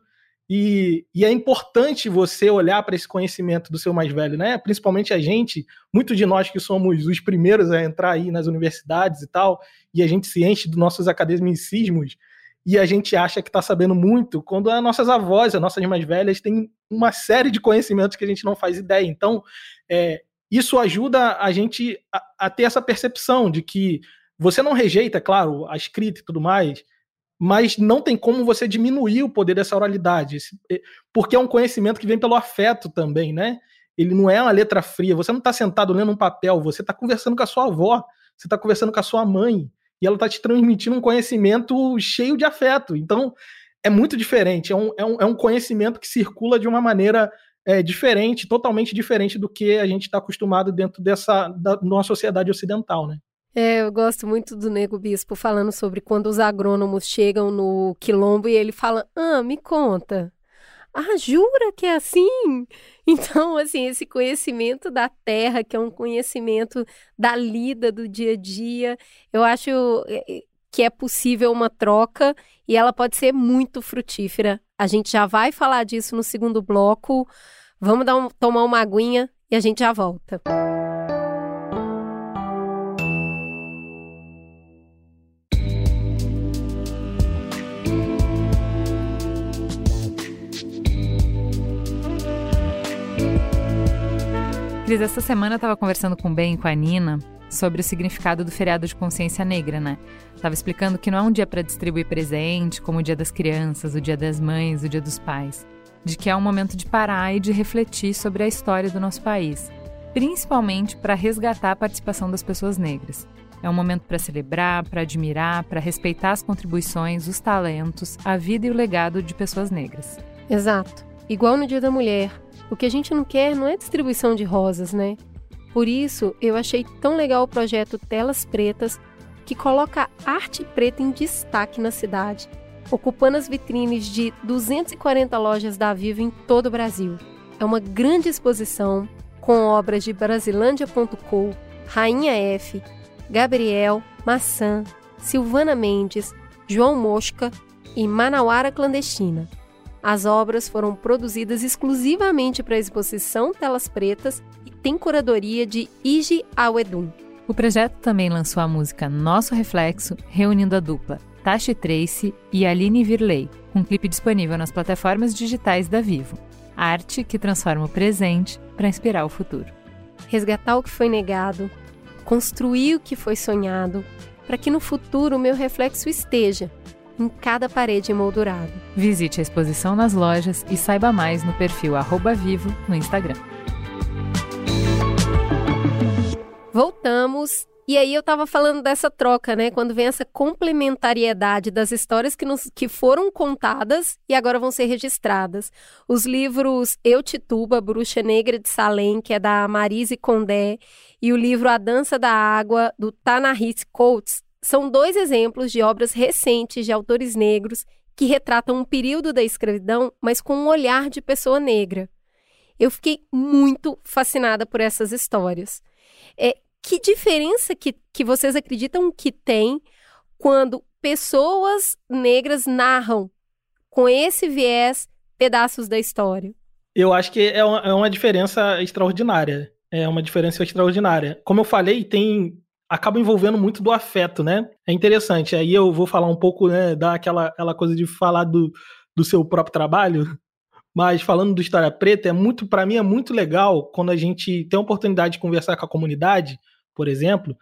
E, e é importante você olhar para esse conhecimento do seu mais velho, né? Principalmente a gente, muitos de nós que somos os primeiros a entrar aí nas universidades e tal, e a gente se enche dos nossos academicismos, e a gente acha que está sabendo muito, quando as nossas avós, as nossas mais velhas, têm uma série de conhecimentos que a gente não faz ideia. Então, é, isso ajuda a gente a, a ter essa percepção de que você não rejeita, claro, a escrita e tudo mais, mas não tem como você diminuir o poder dessa oralidade, porque é um conhecimento que vem pelo afeto também, né? Ele não é uma letra fria, você não está sentado lendo um papel, você está conversando com a sua avó, você está conversando com a sua mãe, e ela está te transmitindo um conhecimento cheio de afeto. Então, é muito diferente, é um, é um, é um conhecimento que circula de uma maneira é, diferente, totalmente diferente do que a gente está acostumado dentro dessa, da, numa sociedade ocidental, né? É, eu gosto muito do Nego Bispo falando sobre quando os agrônomos chegam no quilombo e ele fala, ah, me conta. Ah, jura que é assim? Então, assim, esse conhecimento da terra, que é um conhecimento da lida do dia a dia, eu acho que é possível uma troca e ela pode ser muito frutífera. A gente já vai falar disso no segundo bloco. Vamos dar um, tomar uma aguinha e a gente já volta. Cris, essa semana eu estava conversando com o Ben e com a Nina sobre o significado do feriado de consciência negra, né? Tava explicando que não é um dia para distribuir presente, como o dia das crianças, o dia das mães, o dia dos pais. De que é um momento de parar e de refletir sobre a história do nosso país. Principalmente para resgatar a participação das pessoas negras. É um momento para celebrar, para admirar, para respeitar as contribuições, os talentos, a vida e o legado de pessoas negras. Exato. igual no Dia da Mulher, o que a gente não quer não é distribuição de rosas, né? Por isso, eu achei tão legal o projeto Telas Pretas, que coloca a arte preta em destaque na cidade, ocupando as vitrines de duzentas e quarenta lojas da Vivo em todo o Brasil. É uma grande exposição com obras de Brasilândia ponto com, Rainha F, Gabriel, Maçã, Silvana Mendes, João Mosca e Manauara Clandestina. As obras foram produzidas exclusivamente para a exposição Telas Pretas e tem curadoria de Iji Awedum. O projeto também lançou a música Nosso Reflexo, reunindo a dupla Tashi Tracy e Aline Virley, com um clipe disponível nas plataformas digitais da Vivo. Arte que transforma o presente para inspirar o futuro. Resgatar o que foi negado, construir o que foi sonhado, para que no futuro o meu reflexo esteja em cada parede emoldurada. Visite a exposição nas lojas e saiba mais no perfil arroba vivo no Instagram. Voltamos. E aí eu tava falando dessa troca, né? Quando vem essa complementariedade das histórias que, nos, que foram contadas e agora vão ser registradas. Os livros Eu Tituba, Bruxa Negra de Salem, que é da Marise Condé, e o livro A Dança da Água, do Ta-Nehisi Coates, são dois exemplos de obras recentes de autores negros que retratam um período da escravidão, mas com um olhar de pessoa negra. Eu fiquei muito fascinada por essas histórias. É, que diferença que, que vocês acreditam que tem quando pessoas negras narram com esse viés pedaços da história? Eu acho que é uma, é uma diferença extraordinária. É uma diferença extraordinária. Como eu falei, tem... acaba envolvendo muito do afeto, né? É interessante. Aí eu vou falar um pouco, né, daquela aquela coisa de falar do, do seu próprio trabalho, mas falando do História Preta, é muito, para mim é muito legal quando a gente tem a oportunidade de conversar com a comunidade, por exemplo,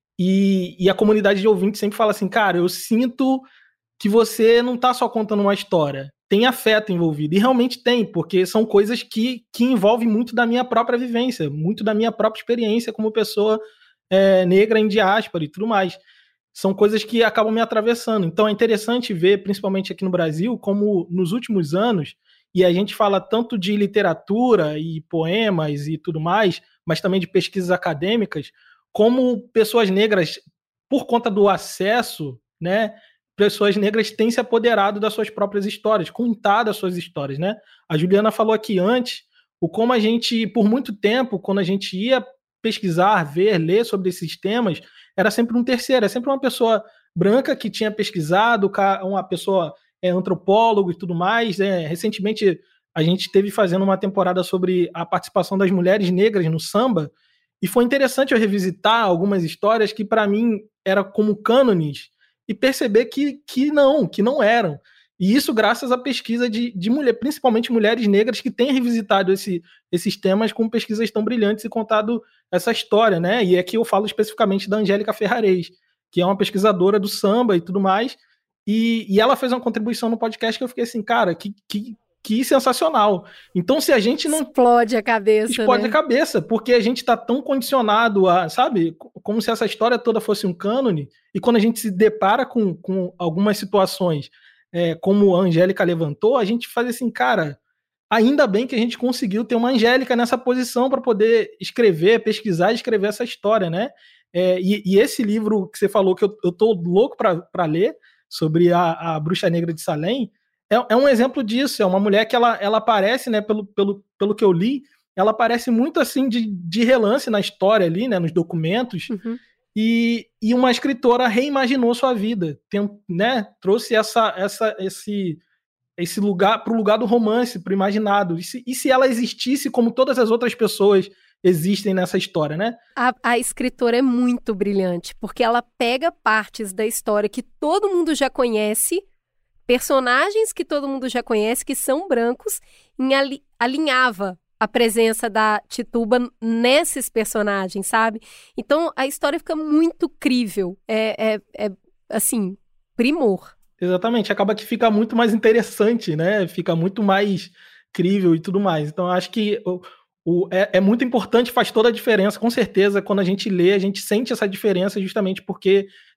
e, e a comunidade de ouvintes sempre fala assim, cara, eu sinto que você não tá só contando uma história, tem afeto envolvido. E realmente tem, porque são coisas que, que envolvem muito da minha própria vivência, muito da minha própria experiência como pessoa É, negra em diáspora e tudo mais. São coisas que acabam me atravessando. Então é interessante ver, principalmente aqui no Brasil, como nos últimos anos, e a gente fala tanto de literatura e poemas e tudo mais, mas também de pesquisas acadêmicas, como pessoas negras, por conta do acesso, né, pessoas negras têm se apoderado das suas próprias histórias, contado as suas histórias, né? A Juliana falou aqui antes, o como a gente, por muito tempo, quando a gente ia pesquisar, ver, ler sobre esses temas, era sempre um terceiro, é sempre uma pessoa branca que tinha pesquisado, uma pessoa é, antropólogo e tudo mais. É, recentemente, a gente esteve fazendo uma temporada sobre a participação das mulheres negras no samba, e foi interessante eu revisitar algumas histórias que, para mim, eram como cânones, e perceber que, que não, que não eram. E isso graças à pesquisa de, de mulher, principalmente mulheres negras que têm revisitado esse, esses temas com pesquisas tão brilhantes e contado essa história, né? E aqui eu falo especificamente da Angélica Ferrarez, que é uma pesquisadora do samba e tudo mais, e, e ela fez uma contribuição no podcast que eu fiquei assim, cara, que, que, que sensacional. Então, se a gente não... Explode a cabeça, Explode né? a cabeça, porque a gente tá tão condicionado a, sabe, como se essa história toda fosse um cânone, e quando a gente se depara com, com algumas situações, É, como a Angélica levantou, a gente faz assim, cara, ainda bem que a gente conseguiu ter uma Angélica nessa posição para poder escrever, pesquisar e escrever essa história, né? É, e, e esse livro que você falou, que eu, eu tô louco para ler, sobre a, a Bruxa Negra de Salem, é, é um exemplo disso. É uma mulher que ela, ela aparece, né, pelo, pelo, pelo que eu li, ela aparece muito assim de, de relance na história ali, né, nos documentos. Uhum. E, e uma escritora reimaginou sua vida, tem, né, trouxe essa, essa, esse, esse lugar para o lugar do romance, para o imaginado. E se, e se ela existisse como todas as outras pessoas existem nessa história, né? A, a escritora é muito brilhante, porque ela pega partes da história que todo mundo já conhece, personagens que todo mundo já conhece, que são brancos, e ali, alinhava a presença da Tituba nesses personagens, sabe? Então, a história fica muito crível. É, é, é assim, primor. Exatamente. Acaba que fica muito mais interessante, né? Fica muito mais crível e tudo mais. Então, acho que o, o, é, é muito importante, faz toda a diferença, com certeza. Quando a gente lê, a gente sente essa diferença justamente porque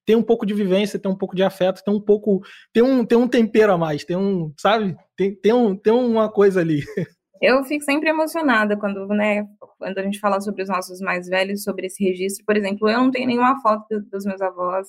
tem um pouco de vivência, tem um pouco de afeto, tem um pouco, tem um, tem um tempero a mais, tem um, sabe, tem, tem, um, tem uma coisa ali. Eu fico sempre emocionada quando, né, quando a gente fala sobre os nossos mais velhos, sobre esse registro. Por exemplo, eu não tenho nenhuma foto dos meus avós.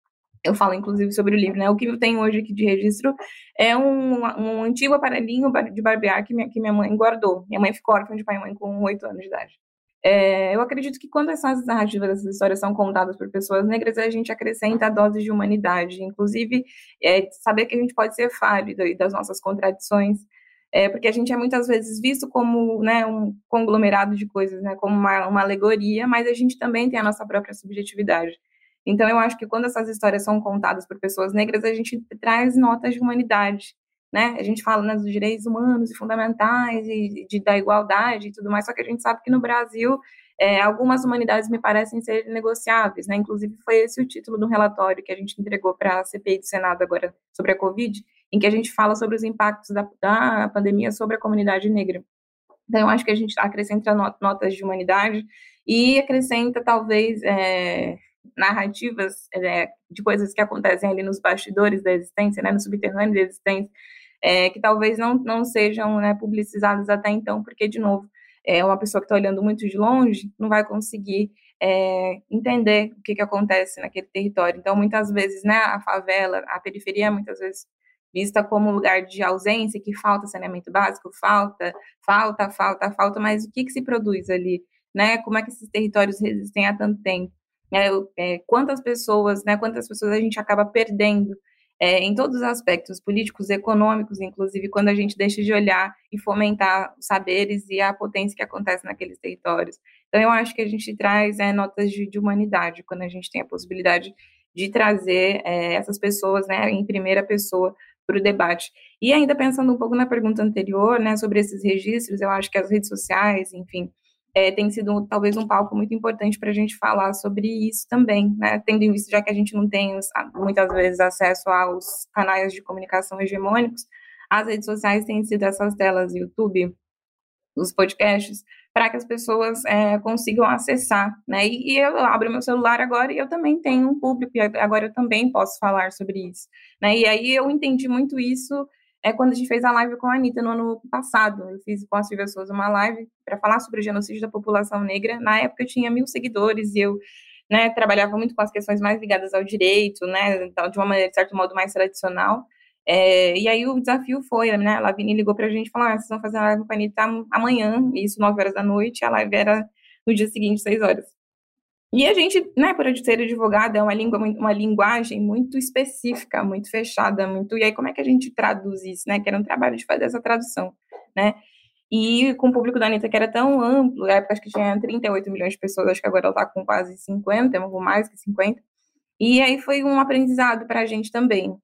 Eu falo, inclusive, sobre o livro, né? O que eu tenho hoje aqui de registro é um, um antigo aparelhinho de barbear que minha, que minha mãe guardou. Minha mãe ficou órfã de pai e mãe com oito anos de idade. É, eu acredito que quando essas narrativas, essas histórias são contadas por pessoas negras, a gente acrescenta doses de humanidade. Inclusive, é, saber que a gente pode ser falho das nossas contradições. É, porque a gente é muitas vezes visto como, né, um conglomerado de coisas, né, como uma, uma alegoria, mas a gente também tem a nossa própria subjetividade. Então, eu acho que quando essas histórias são contadas por pessoas negras, a gente traz notas de humanidade, né? A gente fala, né, dos direitos humanos e fundamentais, e de, da igualdade e tudo mais, só que a gente sabe que no Brasil, é, algumas humanidades me parecem ser negociáveis, né? Inclusive, foi esse o título do relatório que a gente entregou para a C P I do Senado agora sobre a Covid, em que a gente fala sobre os impactos da, da pandemia sobre a comunidade negra. Então, eu acho que a gente acrescenta notas de humanidade e acrescenta, talvez, é, narrativas é, de coisas que acontecem ali nos bastidores da existência, né, no subterrâneo da existência, é, que talvez não, não sejam, né, publicizadas até então, porque, de novo, é, uma pessoa que está olhando muito de longe não vai conseguir é, entender o que, que acontece naquele território. Então, muitas vezes, né, a favela, a periferia, muitas vezes vista como um lugar de ausência, que falta saneamento básico, falta, falta, falta, falta, mas o que, que se produz ali, né? Como é que esses territórios resistem há tanto tempo? É, é, quantas pessoas, né, quantas pessoas a gente acaba perdendo é, em todos os aspectos políticos, econômicos, inclusive, quando a gente deixa de olhar e fomentar os saberes e a potência que acontece naqueles territórios. Então, eu acho que a gente traz é, notas de, de humanidade, quando a gente tem a possibilidade de trazer é, essas pessoas, né, em primeira pessoa para o debate. E ainda pensando um pouco na pergunta anterior, né, sobre esses registros, eu acho que as redes sociais, enfim, é, tem sido talvez um palco muito importante para a gente falar sobre isso também, né, tendo em vista já que a gente não tem muitas vezes acesso aos canais de comunicação hegemônicos, as redes sociais têm sido essas telas, YouTube, os podcasts, para que as pessoas é, consigam acessar, né, e, e eu abro meu celular agora e eu também tenho um público, e agora eu também posso falar sobre isso, né, e aí eu entendi muito isso é, quando a gente fez a live com a Anitta no ano passado. Eu fiz com a Silvia Souza uma live para falar sobre o genocídio da população negra. Na época eu tinha mil seguidores e eu, né, trabalhava muito com as questões mais ligadas ao direito, né, de uma maneira, de certo modo, mais tradicional. É, e aí o desafio foi, né, a Lavínia ligou pra gente e falou, ah, vocês vão fazer a live com a Anitta amanhã, isso nove horas da noite, a live era no dia seguinte, seis horas. E a gente, né, por ser advogada, é uma, língua, uma linguagem muito específica, muito fechada, muito... E aí como é que a gente traduz isso, né, que era um trabalho de fazer essa tradução, né, e com o público da Anitta que era tão amplo, na época acho que tinha trinta e oito milhões de pessoas, acho que agora ela tá com quase cinquenta, ou mais que cinquenta, e aí foi um aprendizado pra gente também.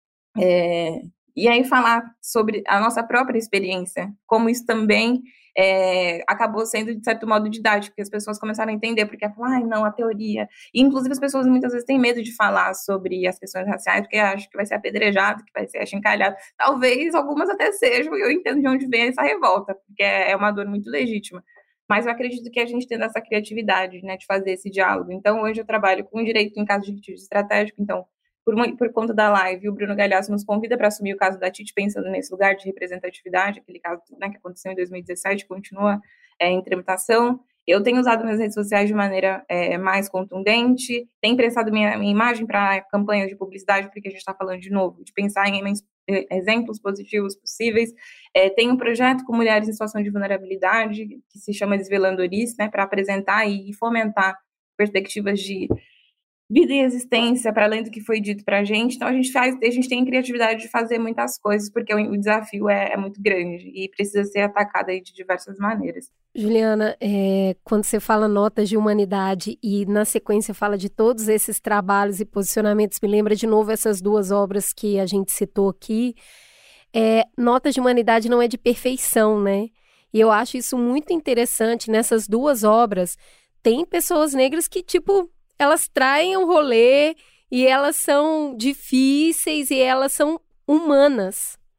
É, e aí falar sobre a nossa própria experiência, como isso também é, acabou sendo, de certo modo, didático, porque as pessoas começaram a entender, porque falam, ai, não, a teoria, e inclusive as pessoas muitas vezes têm medo de falar sobre as questões raciais, porque acham que vai ser apedrejado, que vai ser achincalhado, talvez algumas até sejam, e eu entendo de onde vem essa revolta, porque é uma dor muito legítima, mas eu acredito que a gente tem essa criatividade, né, de fazer esse diálogo. Então hoje eu trabalho com direito em caso de litígio estratégico, então Por, por conta da live, o Bruno Galhaço nos convida para assumir o caso da Titi, pensando nesse lugar de representatividade, aquele caso, né, que aconteceu em dois mil e dezessete, continua é, em tramitação. Eu tenho usado minhas redes sociais de maneira é, mais contundente, tenho emprestado minha, minha imagem para campanhas de publicidade, porque a gente está falando de novo, de pensar em exemplos positivos possíveis. É, tem um projeto com mulheres em situação de vulnerabilidade, que se chama Desvelando Oris, né, para apresentar e fomentar perspectivas de vida e existência, para além do que foi dito para a gente. Então, a gente faz, a gente tem criatividade de fazer muitas coisas, porque o, o desafio é, é muito grande e precisa ser atacado aí de diversas maneiras. Juliana, é, quando você fala notas de humanidade e, na sequência, fala de todos esses trabalhos e posicionamentos, me lembra de novo essas duas obras que a gente citou aqui. É, notas de humanidade não é de perfeição, né? E eu acho isso muito interessante. Nessas duas obras, tem pessoas negras que, tipo... elas traem um rolê e elas são difíceis e elas são humanas.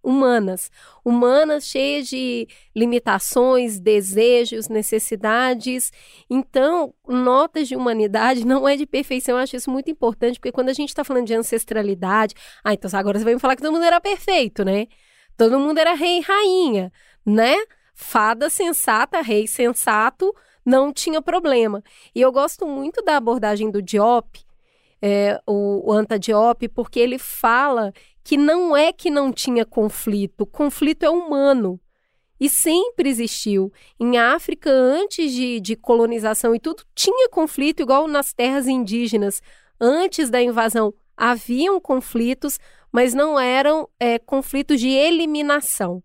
humanas. Humanas cheias de limitações, desejos, necessidades. Então, notas de humanidade não é de perfeição. Eu acho isso muito importante, porque quando a gente está falando de ancestralidade... Ah, então agora você vai me falar que todo mundo era perfeito, né? Todo mundo era rei e rainha, né? Fada sensata, rei sensato, não tinha problema. E eu gosto muito da abordagem do Diop, é, o, o Anta Diop, porque ele fala que não é que não tinha conflito, conflito é humano e sempre existiu. Em África, antes de, de colonização e tudo, tinha conflito, igual nas terras indígenas. Antes da invasão, haviam conflitos, mas não eram é, conflitos de eliminação.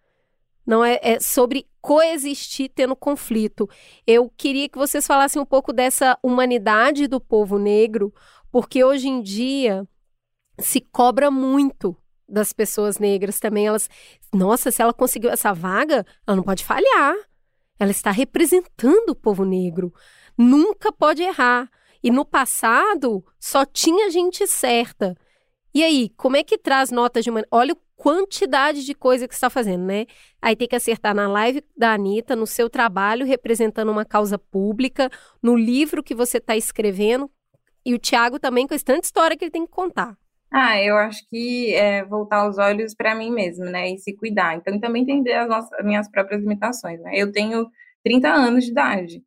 Não é, é sobre coexistir tendo conflito. Eu queria que vocês falassem um pouco dessa humanidade do povo negro, porque hoje em dia se cobra muito das pessoas negras também. Elas, nossa, se ela conseguiu essa vaga, ela não pode falhar. Ela está representando o povo negro. Nunca pode errar. E no passado, só tinha gente certa. E aí, como é que traz notas de humanidade? Olha a quantidade de coisa que você está fazendo, né? Aí tem que acertar na live da Anitta, no seu trabalho, representando uma causa pública, no livro que você está escrevendo. E o Thiago também, com essa tanta história que ele tem que contar. Ah, eu acho que é voltar os olhos para mim mesmo, né? E se cuidar. Então, também entender as, nossas, as minhas próprias limitações, né? Eu tenho trinta anos de idade.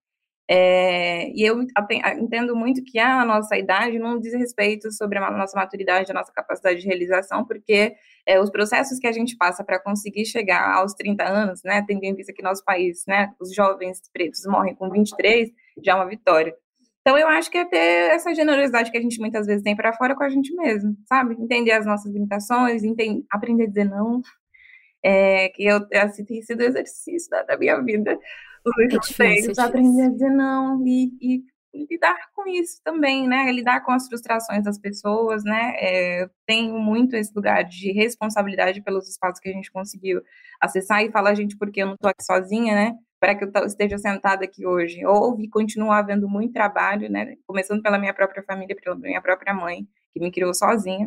É, e eu entendo muito que a nossa idade não diz respeito sobre a nossa maturidade, a nossa capacidade de realização, porque é, os processos que a gente passa para conseguir chegar aos trinta anos, né, tendo em vista que nosso país, né, os jovens pretos morrem com vinte e três, já é uma vitória. Então, eu acho que é ter essa generosidade que a gente muitas vezes tem para fora com a gente mesmo, sabe? Entender as nossas limitações, entender, aprender a dizer não, é, que eu, assim, tem sido o exercício da, da minha vida. É difícil, é aprender a dizer não e, e lidar com isso também, né? Lidar com as frustrações das pessoas, né? É, eu tenho muito esse lugar de responsabilidade pelos espaços que a gente conseguiu acessar e falar, gente, porque eu não estou aqui sozinha, né? Para que eu esteja sentada aqui hoje. Houve e continua havendo muito trabalho, né? Começando pela minha própria família, pela minha própria mãe, que me criou sozinha.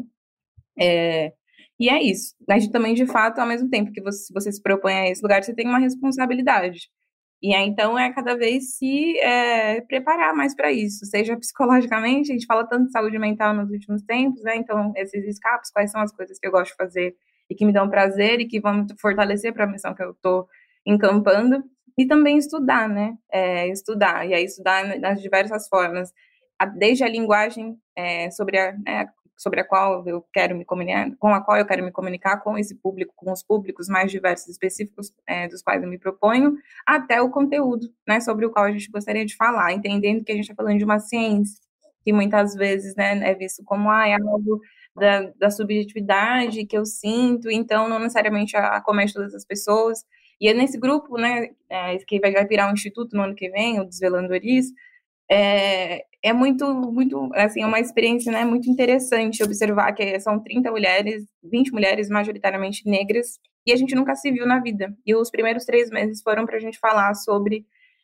É, e é isso. Mas também, de fato, ao mesmo tempo que você, você se propõe a esse lugar, você tem uma responsabilidade. E aí, então, é cada vez se é, preparar mais para isso, seja psicologicamente, a gente fala tanto de saúde mental nos últimos tempos, né? Então, esses escapes, quais são as coisas que eu gosto de fazer e que me dão prazer e que vão me fortalecer para a missão que eu estou encampando. E também estudar, né? É, estudar, e aí estudar nas diversas formas, desde a linguagem é, sobre a... Né, sobre a qual eu quero me comunicar, com a qual eu quero me comunicar com esse público, com os públicos mais diversos, específicos, é, dos quais eu me proponho, até o conteúdo, né, sobre o qual a gente gostaria de falar, entendendo que a gente está falando de uma ciência, que muitas vezes, né, é visto como, ah, é algo da, da subjetividade que eu sinto, então não necessariamente acomete todas as pessoas, e é nesse grupo, né, é, que vai virar um instituto no ano que vem, o Desvelando Eris, É, é muito, muito, assim, é uma experiência, né, muito interessante observar que são trinta mulheres, vinte mulheres majoritariamente negras, e a gente nunca se viu na vida. E os primeiros três meses foram para a gente falar sobre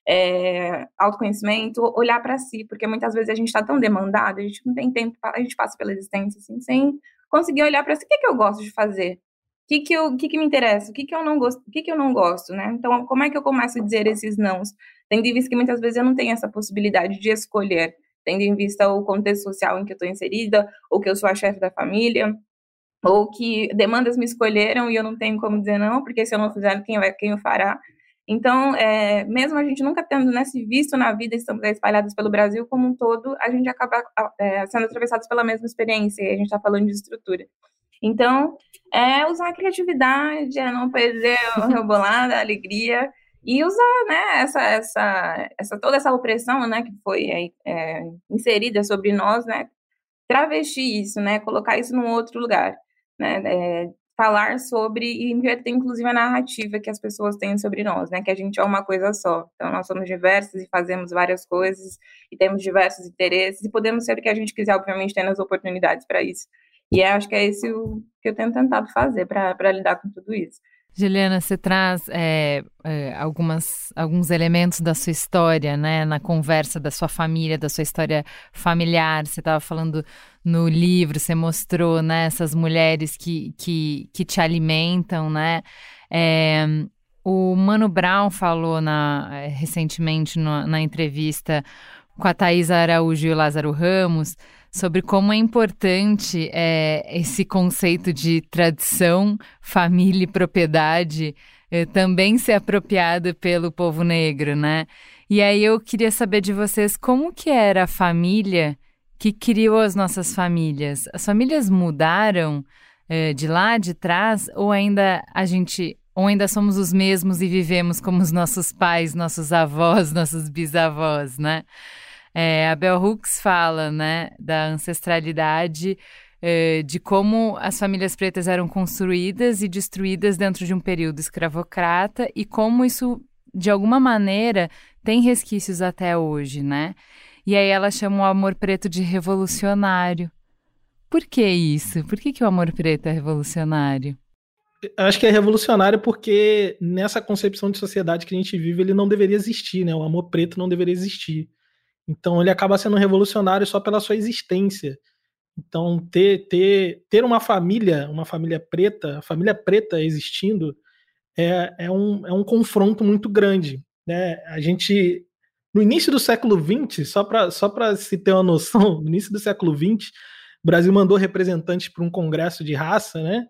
é, autoconhecimento, olhar para si, porque muitas vezes a gente está tão demandada, a gente não tem tempo, a gente passa pela existência, assim, sem conseguir olhar para si. O que, que eu gosto de fazer? O que, que, eu, que, que me interessa? O que, que eu não gosto? O que, que eu não gosto, né? Então, como é que eu começo a dizer esses nãos? Tendo em vista que muitas vezes eu não tenho essa possibilidade de escolher, tendo em vista o contexto social em que eu estou inserida, ou que eu sou a chefe da família, ou que demandas me escolheram e eu não tenho como dizer não, porque se eu não fizer, quem vai, quem o fará? Então, é, mesmo a gente nunca tendo, né, se visto na vida, estamos espalhados pelo Brasil como um todo, a gente acaba é, sendo atravessados pela mesma experiência, e a gente está falando de estrutura. Então, é usar a criatividade, é não perder o rebolado, a alegria, e usar, né, essa, essa, essa, toda essa opressão, né, que foi é, inserida sobre nós, né, travestir isso, né, colocar isso num outro lugar, né, é, falar sobre e inverter, inclusive, a narrativa que as pessoas têm sobre nós, né, que a gente é uma coisa só. Então, nós somos diversos e fazemos várias coisas e temos diversos interesses e podemos ser o que a gente quiser, obviamente, tendo as oportunidades para isso. E eu acho que é esse o que eu tenho tentado fazer para lidar com tudo isso. Juliana, você traz é, é, algumas, alguns elementos da sua história, né, na conversa da sua família, da sua história familiar. Você estava falando no livro, você mostrou, né, essas mulheres que, que, que te alimentam, né? É, o Mano Brown falou na, recentemente no, na entrevista com a Thaisa Araújo e o Lázaro Ramos sobre como é importante é, esse conceito de tradição, família e propriedade é, também ser apropriado pelo povo negro, né? E aí eu queria saber de vocês como que era a família que criou as nossas famílias. As famílias mudaram é, de lá, de trás, ou ainda a gente... ou ainda somos os mesmos e vivemos como os nossos pais, nossos avós, nossos bisavós, né? É, a Bell Hooks fala, né, da ancestralidade, é, de como as famílias pretas eram construídas e destruídas dentro de um período escravocrata e como isso, de alguma maneira, tem resquícios até hoje, né? E aí ela chama o amor preto de revolucionário. Por que isso? Por que, que o amor preto é revolucionário? Eu acho que é revolucionário porque nessa concepção de sociedade que a gente vive, ele não deveria existir, né? O amor preto não deveria existir. Então ele acaba sendo revolucionário só pela sua existência. Então ter, ter, ter uma família, uma família preta, a família preta existindo, é, é, um, é um confronto muito grande, né? A gente, no início do século vinte, só para só para se ter uma noção, no início do século vinte, o Brasil mandou representantes para um congresso de raça, né?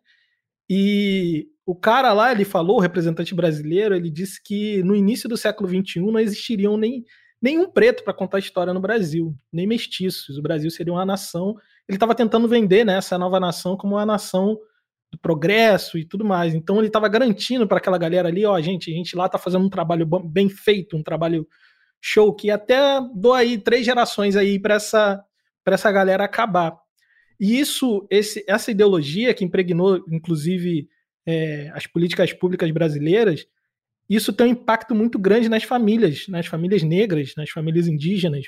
E o cara lá, ele falou, o representante brasileiro, ele disse que no início do século vinte e um não existiriam nem nenhum preto para contar a história no Brasil, nem mestiços. O Brasil seria uma nação. Ele estava tentando vender, né, essa nova nação como uma nação do progresso e tudo mais. Então ele estava garantindo para aquela galera ali, ó, gente, a gente lá está fazendo um trabalho bem feito, um trabalho show, que até dou aí três gerações aí para essa, para essa galera acabar. E isso, esse, essa ideologia que impregnou, inclusive, é, as políticas públicas brasileiras, isso tem um impacto muito grande nas famílias, nas famílias negras, nas famílias indígenas.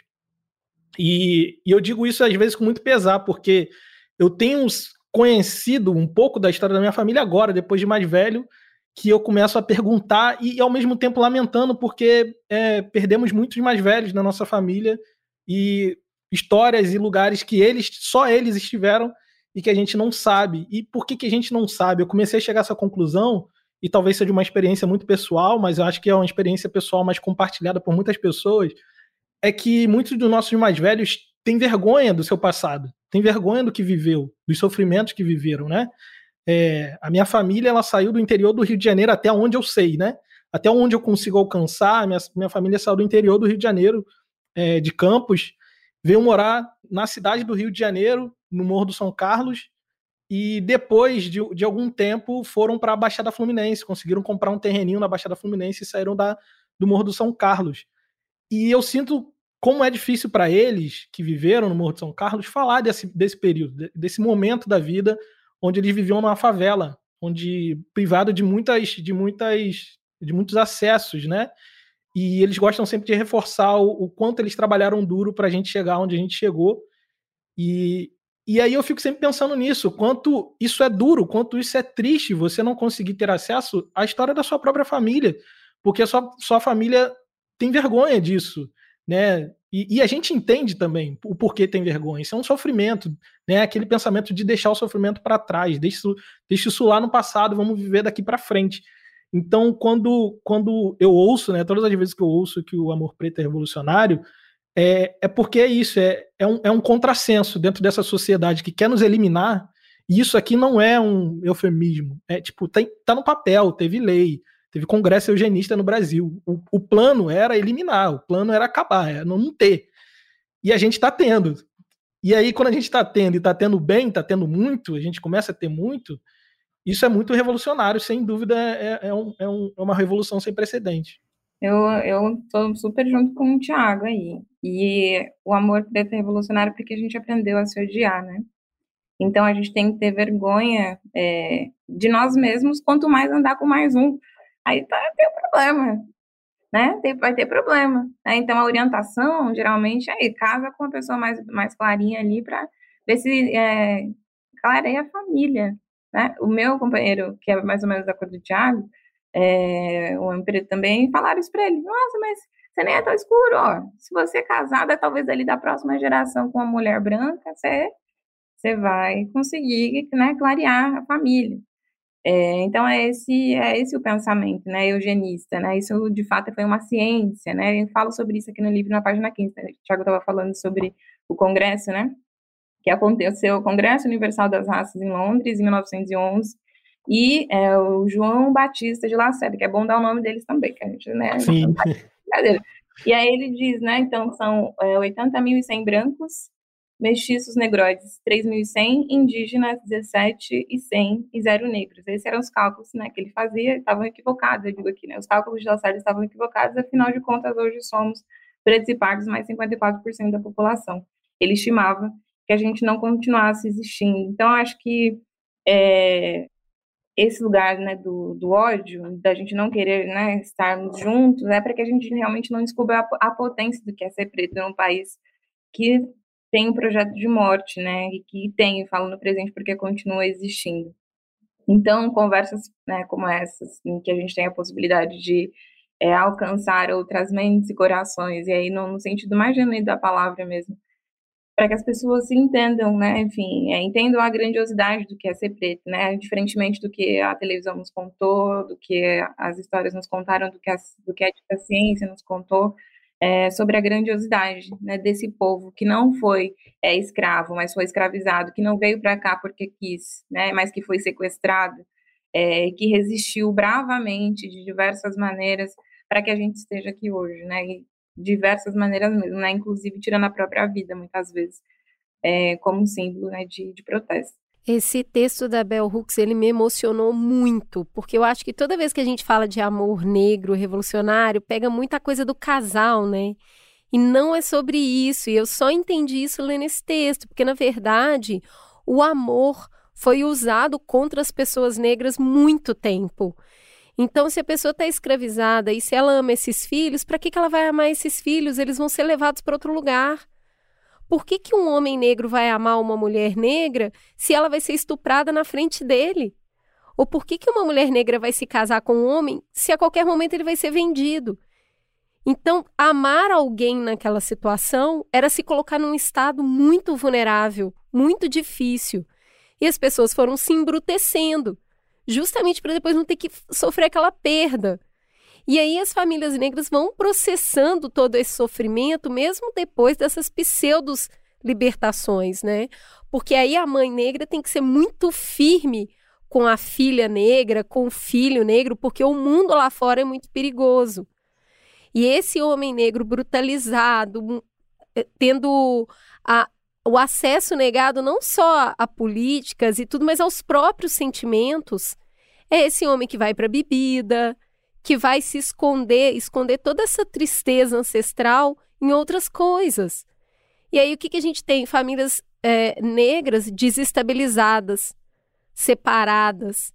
E, e eu digo isso às vezes com muito pesar, porque eu tenho conhecido um pouco da história da minha família agora, depois de mais velho, que eu começo a perguntar e ao mesmo tempo lamentando, porque é, perdemos muitos mais velhos na nossa família e histórias e lugares que eles, só eles estiveram e que a gente não sabe. E por que, que a gente não sabe? Eu comecei a chegar a essa conclusão, e talvez seja uma experiência muito pessoal, mas eu acho que é uma experiência pessoal mais compartilhada por muitas pessoas, é que muitos dos nossos mais velhos têm vergonha do seu passado, têm vergonha do que viveu, dos sofrimentos que viveram, né? É, a minha família, ela saiu do interior do Rio de Janeiro até onde eu sei, né? Até onde eu consigo alcançar, minha, minha família saiu do interior do Rio de Janeiro, é, de Campos, veio morar na cidade do Rio de Janeiro, no Morro do São Carlos, e depois de, de algum tempo foram para a Baixada Fluminense, conseguiram comprar um terreninho na Baixada Fluminense e saíram da, do Morro do São Carlos. E eu sinto como é difícil para eles, que viveram no Morro do São Carlos, falar desse, desse período, desse momento da vida onde eles viviam numa favela, onde privado de, muitas, de, muitas, de muitos acessos, né? E eles gostam sempre de reforçar o, o quanto eles trabalharam duro para a gente chegar onde a gente chegou. E, e aí eu fico sempre pensando nisso, quanto isso é duro, quanto isso é triste, você não conseguir ter acesso à história da sua própria família, porque a sua, sua família tem vergonha disso, né? E, e a gente entende também o porquê tem vergonha. Isso é um sofrimento, né? Aquele pensamento de deixar o sofrimento para trás, deixa isso, deixa isso lá no passado, vamos viver daqui para frente. Então, quando, quando eu ouço, né, todas as vezes que eu ouço que o amor preto é revolucionário, é, é porque é isso, é, é, um, é um contrassenso dentro dessa sociedade que quer nos eliminar, e isso aqui não é um eufemismo, é tipo, tem, tá no papel, teve lei, teve congresso eugenista no Brasil, o, o plano era eliminar, o plano era acabar, era não ter, e a gente está tendo, e aí quando a gente está tendo, e está tendo bem, está tendo muito, a gente começa a ter muito, isso é muito revolucionário, sem dúvida é, é, um, é, um, é uma revolução sem precedente. Eu, eu tô super junto com o Thiago aí. E o amor preto é revolucionário porque a gente aprendeu a se odiar, né? Então a gente tem que ter vergonha é, de nós mesmos, quanto mais andar com mais um. Aí tá, tem um problema, né? Tem, vai ter problema. Né? Então a orientação, geralmente, é casa com uma pessoa mais, mais clarinha ali para ver se é, clareia a família. né? O meu companheiro, que é mais ou menos da cor do Thiago, é, o homem preto também, falaram isso para ele. Nossa, mas você nem é tão escuro, ó. Se você é casada, talvez ali da próxima geração com uma mulher branca, você, você vai conseguir, né, clarear a família. É, então é esse, é esse o pensamento, né, eugenista, né, isso de fato foi uma ciência, né, eu falo sobre isso aqui no livro na página quinze, né? O Thiago estava falando sobre o congresso, né, que aconteceu, o Congresso Universal das Raças em Londres, em mil novecentos e onze, e é, o João Batista de Lacerda, que é bom dar o nome deles também, que a gente, né, Sim. E aí ele diz, né, então são é, oitenta mil e cem brancos, mestiços negroides, três mil e cem, indígenas, dezessete mil e cem e zero negros. Esses eram os cálculos, né, que ele fazia, estavam equivocados, eu digo aqui, né, os cálculos de Lacerda estavam equivocados, afinal de contas, hoje somos pretos e pardos mais cinquenta e quatro por cento da população. Ele estimava que a gente não continuasse existindo. Então, acho que é, esse lugar, né, do, do ódio, da gente não querer, né, estarmos juntos, é para que a gente realmente não descubra a, a potência do que é ser preto num país que tem um projeto de morte, né, e que tem, falo no presente porque continua existindo. Então, conversas, né, como essas, em que a gente tem a possibilidade de é, alcançar outras mentes e corações, e aí no, no sentido mais genuíno da palavra mesmo, para que as pessoas se entendam, né, enfim, é, entendam a grandiosidade do que é ser preto, né, diferentemente do que a televisão nos contou, do que as histórias nos contaram, do que a, do que a ciência nos contou, é, sobre a grandiosidade, né, desse povo que não foi é, escravo, mas foi escravizado, que não veio para cá porque quis, né, mas que foi sequestrado, é, que resistiu bravamente de diversas maneiras para que a gente esteja aqui hoje, né, e diversas maneiras mesmo, né, inclusive tirando a própria vida, muitas vezes, é, como símbolo, né, de, de protesto. Esse texto da Bell Hooks, ele me emocionou muito, porque eu acho que toda vez que a gente fala de amor negro, revolucionário, pega muita coisa do casal, né? E não é sobre isso, e eu só entendi isso lendo esse texto, porque, na verdade, o amor foi usado contra as pessoas negras muito tempo. Então, se a pessoa está escravizada e se ela ama esses filhos, para que, que ela vai amar esses filhos? Eles vão ser levados para outro lugar. Por que, que um homem negro vai amar uma mulher negra se ela vai ser estuprada na frente dele? Ou por que, que uma mulher negra vai se casar com um homem se a qualquer momento ele vai ser vendido? Então, amar alguém naquela situação era se colocar num estado muito vulnerável, muito difícil. E as pessoas foram se embrutecendo, justamente para depois não ter que sofrer aquela perda. E aí as famílias negras vão processando todo esse sofrimento, mesmo depois dessas pseudo-libertações, né? Porque aí a mãe negra tem que ser muito firme com a filha negra, com o filho negro, porque o mundo lá fora é muito perigoso. E esse homem negro brutalizado, tendo a, o acesso negado não só a políticas e tudo, mas aos próprios sentimentos, é esse homem que vai para a bebida, que vai se esconder, esconder toda essa tristeza ancestral em outras coisas. E aí o que, que a gente tem? Famílias é, negras desestabilizadas, separadas,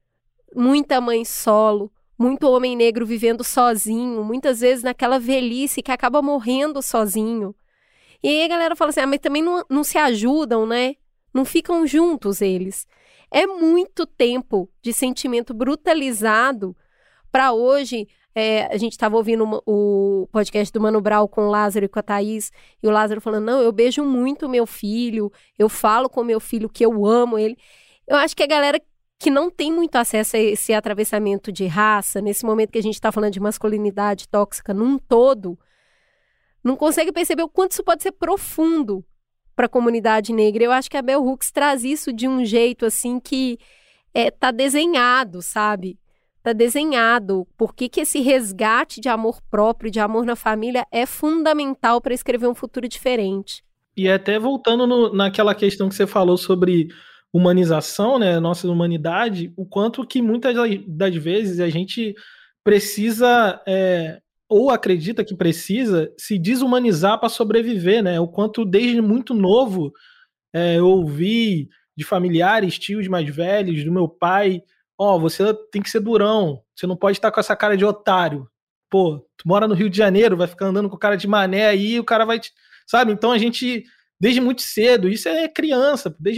muita mãe solo, muito homem negro vivendo sozinho, muitas vezes naquela velhice que acaba morrendo sozinho. E aí a galera fala assim, ah, mas também não, não se ajudam, né? Não ficam juntos eles. É muito tempo de sentimento brutalizado para hoje. É, a gente estava ouvindo uma, o podcast do Mano Brown com o Lázaro e com a Thaís, e o Lázaro falando, não, eu beijo muito meu filho, eu falo com meu filho que eu amo ele. Eu acho que a galera que não tem muito acesso a esse atravessamento de raça, nesse momento que a gente está falando de masculinidade tóxica num todo, não consegue perceber o quanto isso pode ser profundo para a comunidade negra. Eu acho que a Bell Hooks traz isso de um jeito assim que é, tá desenhado, sabe? Tá desenhado. Por que que esse resgate de amor próprio, de amor na família é fundamental para escrever um futuro diferente. E até voltando no, naquela questão que você falou sobre humanização, né, nossa humanidade, o quanto que muitas das vezes a gente precisa, é, ou acredita que precisa, se desumanizar para sobreviver, né? O quanto desde muito novo é, eu ouvi de familiares, tios mais velhos, do meu pai, ó, oh, você tem que ser durão, você não pode estar com essa cara de otário. Pô, tu mora no Rio de Janeiro, vai ficar andando com cara de mané aí, o cara vai te... Sabe? Então a gente, desde muito cedo, isso é criança, desde muito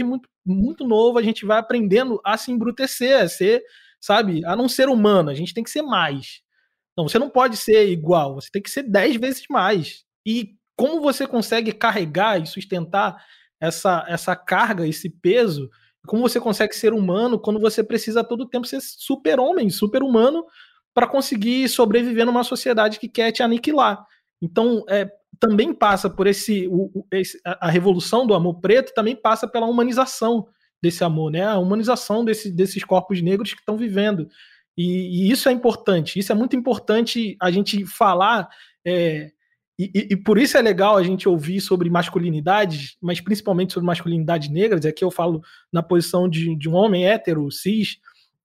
muito novo, a gente vai aprendendo a se embrutecer, a ser, sabe, a não ser humano, a gente tem que ser mais. Então, você não pode ser igual, você tem que ser dez vezes mais. E como você consegue carregar e sustentar essa, essa carga, esse peso, como você consegue ser humano quando você precisa todo o tempo ser super-homem, super-humano, para conseguir sobreviver numa sociedade que quer te aniquilar. Então, é, também passa por esse, o, esse... A revolução do amor preto também passa pela humanização desse amor, né? A humanização desse, desses corpos negros que estão vivendo. E, e isso é importante, isso é muito importante a gente falar, é, e, e, e por isso é legal a gente ouvir sobre masculinidades, mas principalmente sobre masculinidades negras. Aqui eu falo na posição de, de um homem hétero, cis,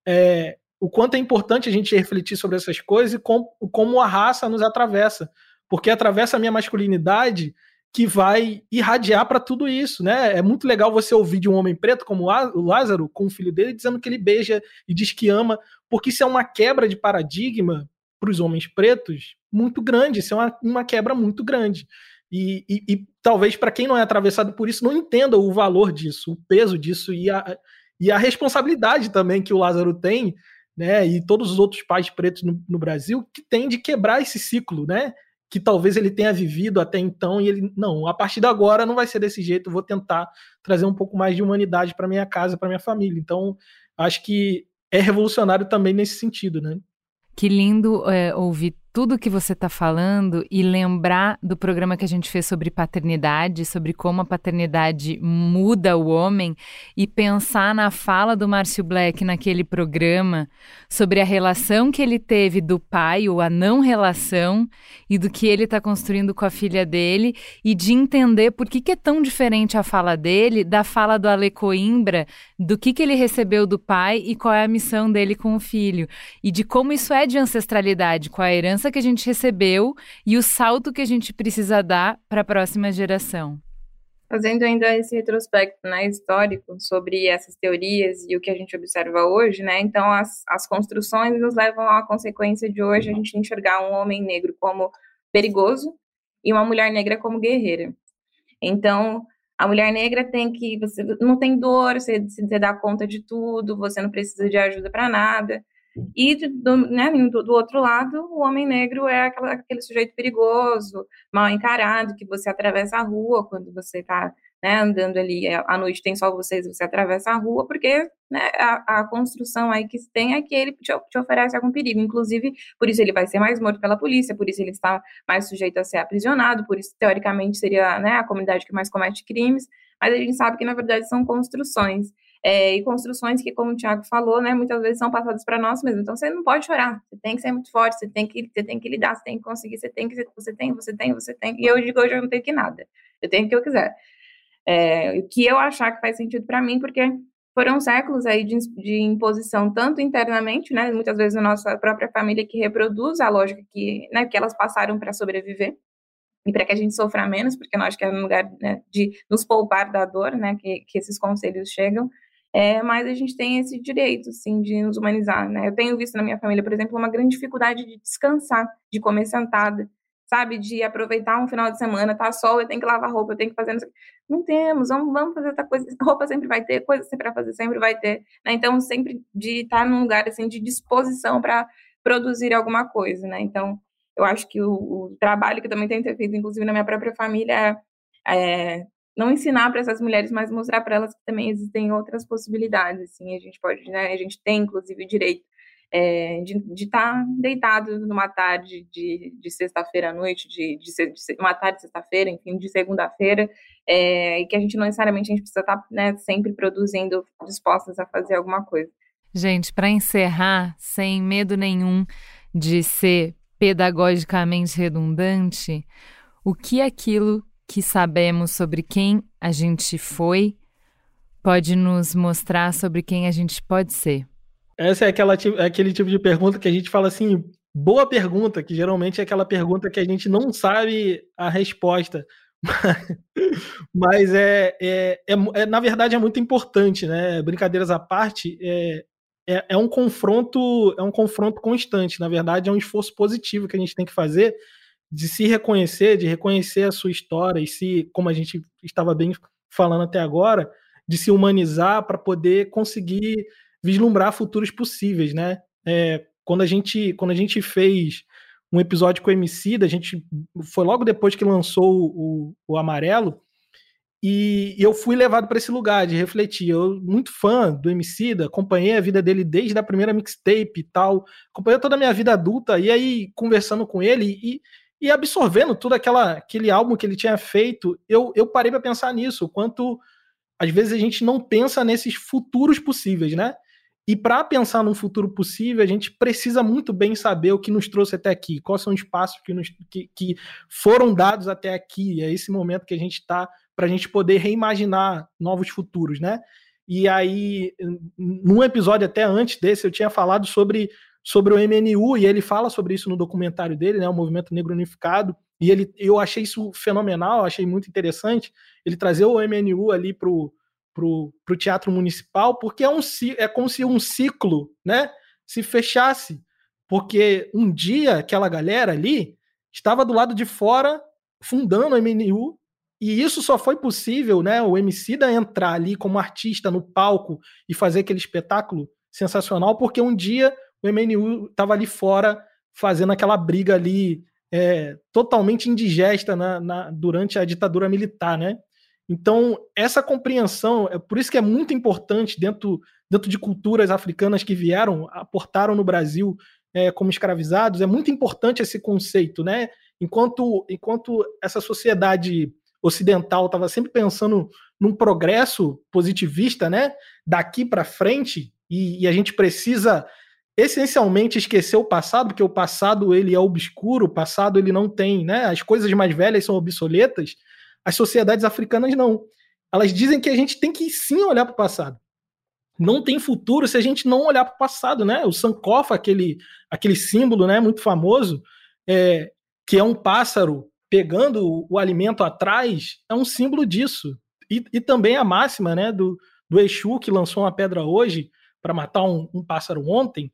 é, o quanto é importante a gente refletir sobre essas coisas e com, como a raça nos atravessa, porque atravessa a minha masculinidade que vai irradiar para tudo isso, né? É muito legal você ouvir de um homem preto como o Lázaro, com o filho dele, dizendo que ele beija e diz que ama, porque isso é uma quebra de paradigma para os homens pretos muito grande, isso é uma, uma quebra muito grande. E, e, e talvez para quem não é atravessado por isso não entenda o valor disso, o peso disso e a, e a responsabilidade também que o Lázaro tem, né? E todos os outros pais pretos no, no Brasil, que tem de quebrar esse ciclo, né? Que talvez ele tenha vivido até então, e ele, não, a partir de agora não vai ser desse jeito, eu vou tentar trazer um pouco mais de humanidade para minha casa, para minha família. Então, acho que é revolucionário também nesse sentido, né? Que lindo é, ouvir tudo que você está falando e lembrar do programa que a gente fez sobre paternidade, sobre como a paternidade muda o homem, e pensar na fala do Márcio Black naquele programa sobre a relação que ele teve do pai, ou a não relação, e do que ele está construindo com a filha dele, e de entender por que, que é tão diferente a fala dele da fala do Ale Coimbra, do que, que ele recebeu do pai e qual é a missão dele com o filho, e de como isso é de ancestralidade, com a herança que a gente recebeu e o salto que a gente precisa dar para a próxima geração. Fazendo ainda esse retrospecto, né, histórico sobre essas teorias e o que a gente observa hoje, né, então as, as construções nos levam à consequência de hoje a gente enxergar um homem negro como perigoso e uma mulher negra como guerreira. Então, a mulher negra tem que, você não tem dor, você, você dá conta de tudo, você não precisa de ajuda para nada. E do, né, do, do outro lado, o homem negro é aquela, aquele sujeito perigoso, mal encarado, que você atravessa a rua quando você está, né, andando ali, à noite tem só vocês, você atravessa a rua, porque, né, a, a construção aí que se tem é que ele te, te oferece algum perigo, inclusive, por isso ele vai ser mais morto pela polícia, por isso ele está mais sujeito a ser aprisionado, por isso, teoricamente, seria, né, a comunidade que mais comete crimes, mas a gente sabe que, na verdade, são construções. É, e construções que, como o Thiago falou, né, muitas vezes são passadas para nós mesmos. Então, você não pode chorar, você tem que ser muito forte, você tem que, você tem que lidar, você tem que conseguir, você tem que, você tem, você tem, você tem. E eu digo, hoje eu não tenho que nada, eu tenho o que eu quiser. É, o que eu achar que faz sentido para mim, porque foram séculos aí de, de imposição, tanto internamente, né, muitas vezes na nossa própria família, que reproduz a lógica que, né, que elas passaram para sobreviver, e para que a gente sofra menos, porque nós acho que é um lugar, né, de nos poupar da dor, né, que, que esses conselhos chegam. É, mas a gente tem esse direito, assim, de nos humanizar, né? Eu tenho visto na minha família, por exemplo, uma grande dificuldade de descansar, de comer sentada, sabe? De aproveitar um final de semana, tá sol, eu tenho que lavar roupa, eu tenho que fazer... Não temos, vamos, vamos fazer outra coisa. Roupa sempre vai ter, coisa sempre para fazer sempre vai ter, né? Então, sempre de estar num lugar, assim, de disposição para produzir alguma coisa, né? Então, eu acho que o, o trabalho que eu também tenho feito, inclusive na minha própria família, é... é não ensinar para essas mulheres, mas mostrar para elas que também existem outras possibilidades, assim, a gente pode, né, a gente tem, inclusive, o direito é, de estar deitado numa tarde de, de sexta-feira à noite, de, de, de uma tarde de sexta-feira, enfim, de segunda-feira, é, e que a gente não necessariamente a gente precisa estar, né, sempre produzindo, dispostas a fazer alguma coisa. Gente, para encerrar, sem medo nenhum de ser pedagogicamente redundante, o que é aquilo que sabemos sobre quem a gente foi pode nos mostrar sobre quem a gente pode ser? Essa é aquela, aquele tipo de pergunta que a gente fala assim, boa pergunta, que geralmente é aquela pergunta que a gente não sabe a resposta. Mas é, é, é, é na verdade é muito importante, né? Brincadeiras à parte, é, é, é um confronto, é um confronto constante. Na verdade, é um esforço positivo que a gente tem que fazer de se reconhecer, de reconhecer a sua história e se, como a gente estava bem falando até agora, de se humanizar para poder conseguir vislumbrar futuros possíveis, né? É, quando, a gente, quando a gente fez um episódio com o Emicida, a gente foi logo depois que lançou o, o Amarelo, e eu fui levado para esse lugar de refletir. Eu, muito fã do Emicida, acompanhei a vida dele desde a primeira mixtape e tal, acompanhei toda a minha vida adulta, e aí conversando com ele e, e absorvendo todo aquela, aquele álbum que ele tinha feito, eu, eu parei para pensar nisso, o quanto às vezes a gente não pensa nesses futuros possíveis, né? E para pensar num futuro possível, a gente precisa muito bem saber o que nos trouxe até aqui, quais são os passos que, nos, que, que foram dados até aqui, é esse momento que a gente está para a gente poder reimaginar novos futuros, né? E aí, num episódio até antes desse, eu tinha falado sobre, sobre o M N U, e ele fala sobre isso no documentário dele, né, o Movimento Negro Unificado, e ele, eu achei isso fenomenal, achei muito interessante, ele trazer o M N U ali para o pro, pro Teatro Municipal, porque é, um, é como se um ciclo, né, se fechasse, porque um dia aquela galera ali estava do lado de fora fundando o M N U, e isso só foi possível, né, o Emicida entrar ali como artista no palco e fazer aquele espetáculo sensacional, porque um dia o M N U estava ali fora fazendo aquela briga ali é, totalmente indigesta na, na, durante a ditadura militar, né? Então, essa compreensão, é por isso que é muito importante dentro, dentro de culturas africanas que vieram, aportaram no Brasil é, como escravizados, é muito importante esse conceito, né? Enquanto, enquanto essa sociedade ocidental estava sempre pensando num progresso positivista, né? Daqui para frente, e, e a gente precisa essencialmente esquecer o passado, porque o passado ele é obscuro, o passado ele não tem, né? As coisas mais velhas são obsoletas. As sociedades africanas não. Elas dizem que a gente tem que sim olhar para o passado. Não tem futuro se a gente não olhar para o passado, né? O Sankofa, aquele, aquele símbolo, né, muito famoso, é, que é um pássaro pegando o, o alimento atrás, é um símbolo disso. E, e também a máxima, né, do, do Exu, que lançou uma pedra hoje para matar um, um pássaro ontem.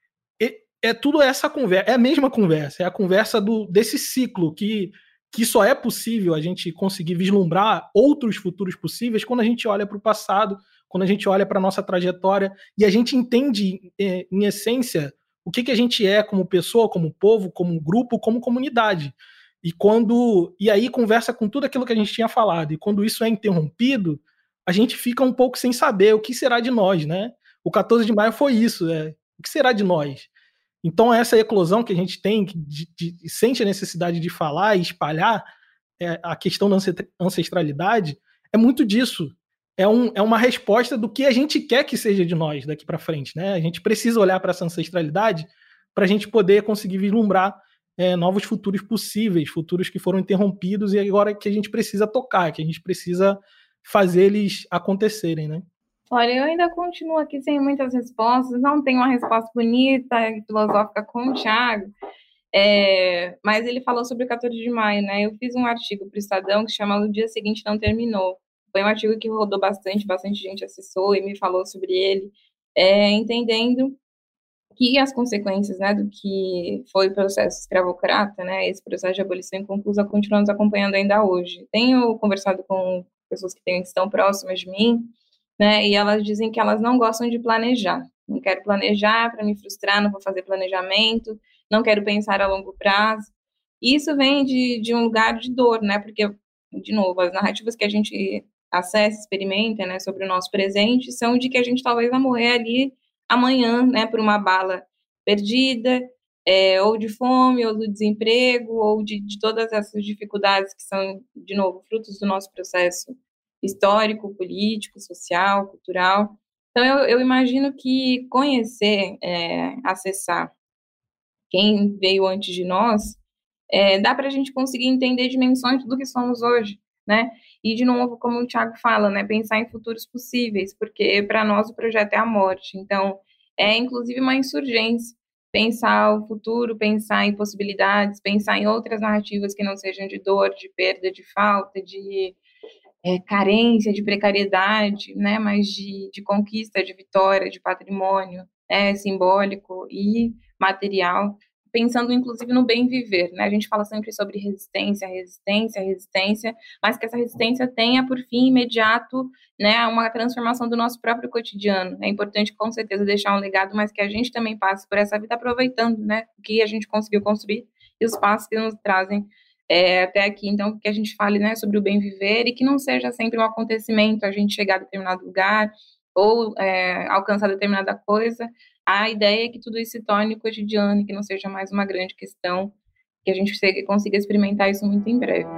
E, é tudo essa conversa, é a mesma conversa, é a conversa do, desse ciclo que que só é possível a gente conseguir vislumbrar outros futuros possíveis quando a gente olha para o passado, quando a gente olha para a nossa trajetória e a gente entende, em essência, o que, que a gente é como pessoa, como povo, como grupo, como comunidade. E, quando, e aí conversa com tudo aquilo que a gente tinha falado. E quando isso é interrompido, a gente fica um pouco sem saber o que será de nós, né? O quatorze de maio foi isso, é, o que será de nós? Então, essa eclosão que a gente tem, de, de, sente a necessidade de falar e espalhar é, a questão da ancestralidade, é muito disso. É, um, é uma resposta do que a gente quer que seja de nós daqui para frente, né? A gente precisa olhar para essa ancestralidade para a gente poder conseguir vislumbrar é, novos futuros possíveis, futuros que foram interrompidos e agora que a gente precisa tocar, que a gente precisa fazer eles acontecerem, né? Olha, eu ainda continuo aqui sem muitas respostas, não tenho uma resposta bonita e filosófica com o Thiago, é, mas ele falou sobre o quatorze de maio, né? Eu fiz um artigo para o Estadão que chama O Dia Seguinte Não Terminou. Foi um artigo que rodou bastante, bastante gente acessou e me falou sobre ele, é, entendendo que as consequências, né, do que foi o processo escravocrata, né, esse processo de abolição inconclusa, continuamos acompanhando ainda hoje. Tenho conversado com pessoas que estão próximas de mim, né, e elas dizem que elas não gostam de planejar. Não quero planejar para me frustrar, não vou fazer planejamento, não quero pensar a longo prazo. Isso vem de, de um lugar de dor, né, porque, de novo, as narrativas que a gente acessa, experimenta, né, sobre o nosso presente, são de que a gente talvez vai morrer ali amanhã, né, por uma bala perdida, é, ou de fome, ou do desemprego, ou de, de todas essas dificuldades que são, de novo, frutos do nosso processo histórico, político, social, cultural. Então, eu, eu imagino que conhecer, é, acessar quem veio antes de nós, é, dá para a gente conseguir entender dimensões do que somos hoje, né? E, de novo, como o Thiago fala, né, pensar em futuros possíveis, porque para nós o projeto é a morte. Então, é inclusive uma insurgência pensar o futuro, pensar em possibilidades, pensar em outras narrativas que não sejam de dor, de perda, de falta, de é, carência, de precariedade, né, mas de, de conquista, de vitória, de patrimônio, né, simbólico e material. pensando inclusive no bem viver, né? A gente fala sempre sobre resistência, resistência, resistência, mas que essa resistência tenha por fim imediato, né, uma transformação do nosso próprio cotidiano. É importante com certeza deixar um legado, mas que a gente também passe por essa vida aproveitando, né, o que a gente conseguiu construir e os passos que nos trazem é, até aqui. Então, que a gente fale, né, sobre o bem viver e que não seja sempre um acontecimento a gente chegar a determinado lugar ou é, alcançar determinada coisa. A ideia é que tudo isso se torne cotidiano e que não seja mais uma grande questão, que a gente consiga experimentar isso muito em breve.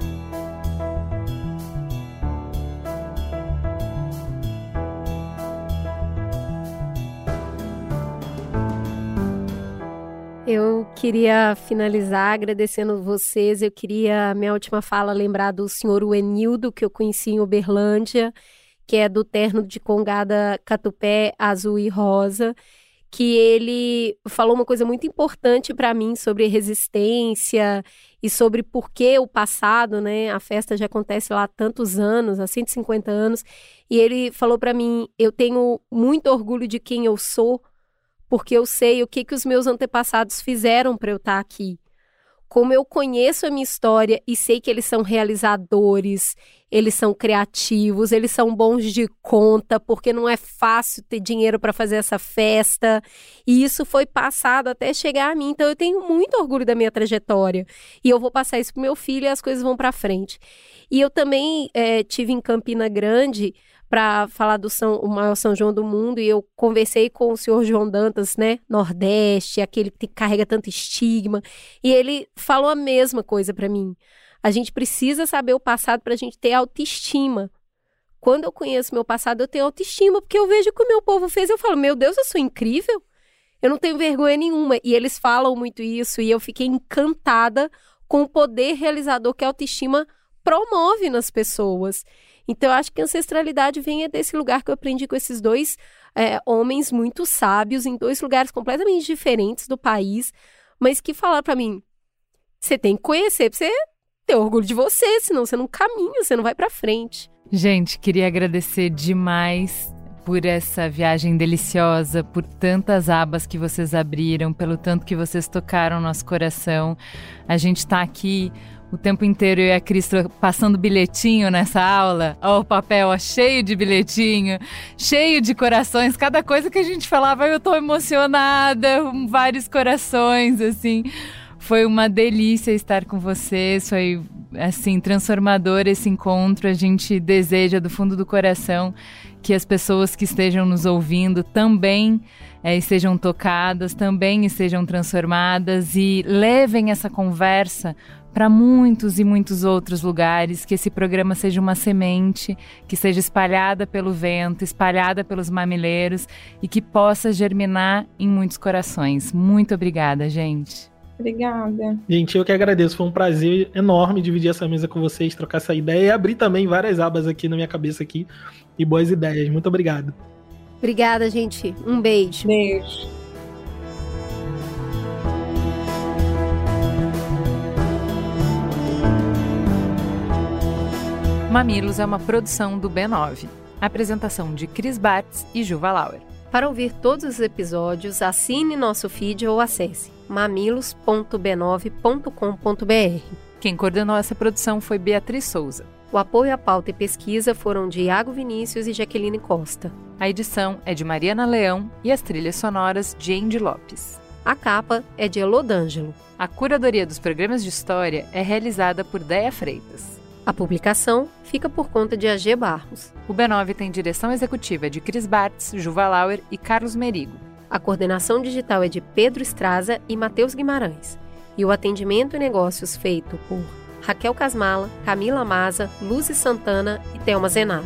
Eu queria finalizar agradecendo vocês. Eu queria, minha última fala, lembrar do senhor Uenildo, que eu conheci em Uberlândia, que é do terno de congada catupé azul e rosa, que ele falou uma coisa muito importante para mim sobre resistência e sobre por que o passado, né? A festa já acontece lá há tantos anos, há cento e cinquenta anos, e ele falou para mim: eu tenho muito orgulho de quem eu sou, porque eu sei o que, que os meus antepassados fizeram para eu estar aqui. Como eu conheço a minha história e sei que eles são realizadores, eles são criativos, eles são bons de conta, porque não é fácil ter dinheiro para fazer essa festa. E isso foi passado até chegar a mim. Então eu tenho muito orgulho da minha trajetória. E eu vou passar isso pro meu filho e as coisas vão para frente. E eu também é, tive em Campina Grande para falar do São, o maior São João do mundo, e eu conversei com o senhor João Dantas, né, Nordeste, aquele que carrega tanto estigma, e ele falou a mesma coisa para mim. A gente precisa saber o passado para a gente ter autoestima. Quando eu conheço meu passado, eu tenho autoestima, porque eu vejo o que o meu povo fez, eu falo, meu Deus, eu sou incrível, eu não tenho vergonha nenhuma, e eles falam muito isso, e eu fiquei encantada com o poder realizador que a autoestima promove nas pessoas. Então, eu acho que a ancestralidade vem desse lugar que eu aprendi com esses dois é, homens muito sábios, em dois lugares completamente diferentes do país, mas que falaram para mim, você tem que conhecer, pra você ter orgulho de você, senão você não caminha, você não vai para frente. Gente, queria agradecer demais por essa viagem deliciosa, por tantas abas que vocês abriram, pelo tanto que vocês tocaram no nosso coração. A gente tá aqui o tempo inteiro, eu e a Cris passando bilhetinho nessa aula. Ó, o papel ó, cheio de bilhetinho, cheio de corações. Cada coisa que a gente falava, eu tô emocionada, vários corações, assim. Foi uma delícia estar com vocês, foi, assim, transformador esse encontro. A gente deseja do fundo do coração que as pessoas que estejam nos ouvindo também é, estejam tocadas, também estejam transformadas e levem essa conversa para muitos e muitos outros lugares, que esse programa seja uma semente, que seja espalhada pelo vento, espalhada pelos mamileiros e que possa germinar em muitos corações. Muito obrigada, gente. Obrigada. Gente, eu que agradeço. Foi um prazer enorme dividir essa mesa com vocês, trocar essa ideia e abrir também várias abas aqui na minha cabeça aqui e boas ideias. Muito obrigado. Obrigada, gente. Um beijo. Beijo. Mamilos é uma produção do B nove. Apresentação de Cris Bartz e Juva Lauer. Para ouvir todos os episódios, assine nosso feed ou acesse mamilos ponto b nove ponto com ponto b r. Quem coordenou essa produção foi Beatriz Souza. O apoio à pauta e pesquisa foram de Iago Vinícius e Jaqueline Costa. A edição é de Mariana Leão e as trilhas sonoras de Andy Lopes. A capa é de Elodângelo. A curadoria dos programas de história é realizada por Déia Freitas. A publicação fica por conta de A G Barros. O B nove tem direção executiva de Cris Bartz, Juva Lauer e Carlos Merigo. A coordenação digital é de Pedro Estraza e Matheus Guimarães. E o atendimento e negócios feito por Raquel Casmala, Camila Maza, Luzi Santana e Thelma Zenaro.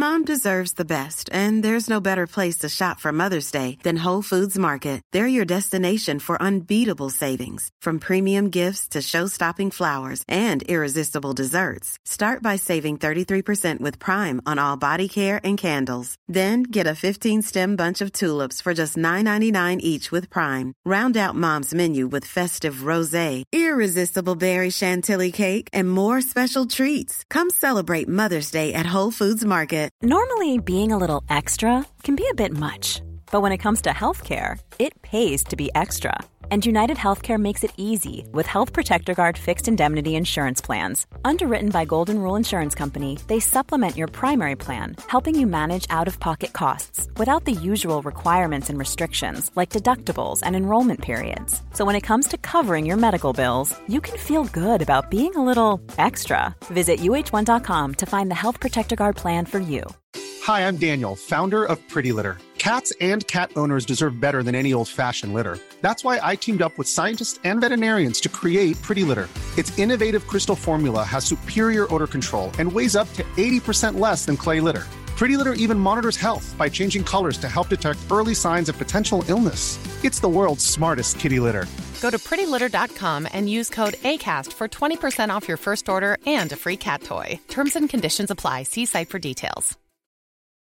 Mom deserves the best, and there's no better place to shop for Mother's Day than Whole Foods Market. They're your destination for unbeatable savings, from premium gifts to show-stopping flowers and irresistible desserts. Start by saving thirty-three percent with Prime on all body care and candles. Then get a fifteen-stem bunch of tulips for just nine ninety-nine each with Prime. Round out Mom's menu with festive rosé, irresistible berry chantilly cake, and more special treats. Come celebrate Mother's Day at Whole Foods Market. Normally, being a little extra can be a bit much. But when it comes to healthcare, it pays to be extra. And United Healthcare makes it easy with Health Protector Guard fixed indemnity insurance plans. Underwritten by Golden Rule Insurance Company, they supplement your primary plan, helping you manage out-of-pocket costs without the usual requirements and restrictions like deductibles and enrollment periods. So when it comes to covering your medical bills, you can feel good about being a little extra. Visit U H one dot com to find the Health Protector Guard plan for you. Hi, I'm Daniel, founder of Pretty Litter. Cats and cat owners deserve better than any old-fashioned litter. That's why I teamed up with scientists and veterinarians to create Pretty Litter. Its innovative crystal formula has superior odor control and weighs up to eighty percent less than clay litter. Pretty Litter even monitors health by changing colors to help detect early signs of potential illness. It's the world's smartest kitty litter. Go to pretty litter dot com and use code ACAST for twenty percent off your first order and a free cat toy. Terms and conditions apply. See site for details.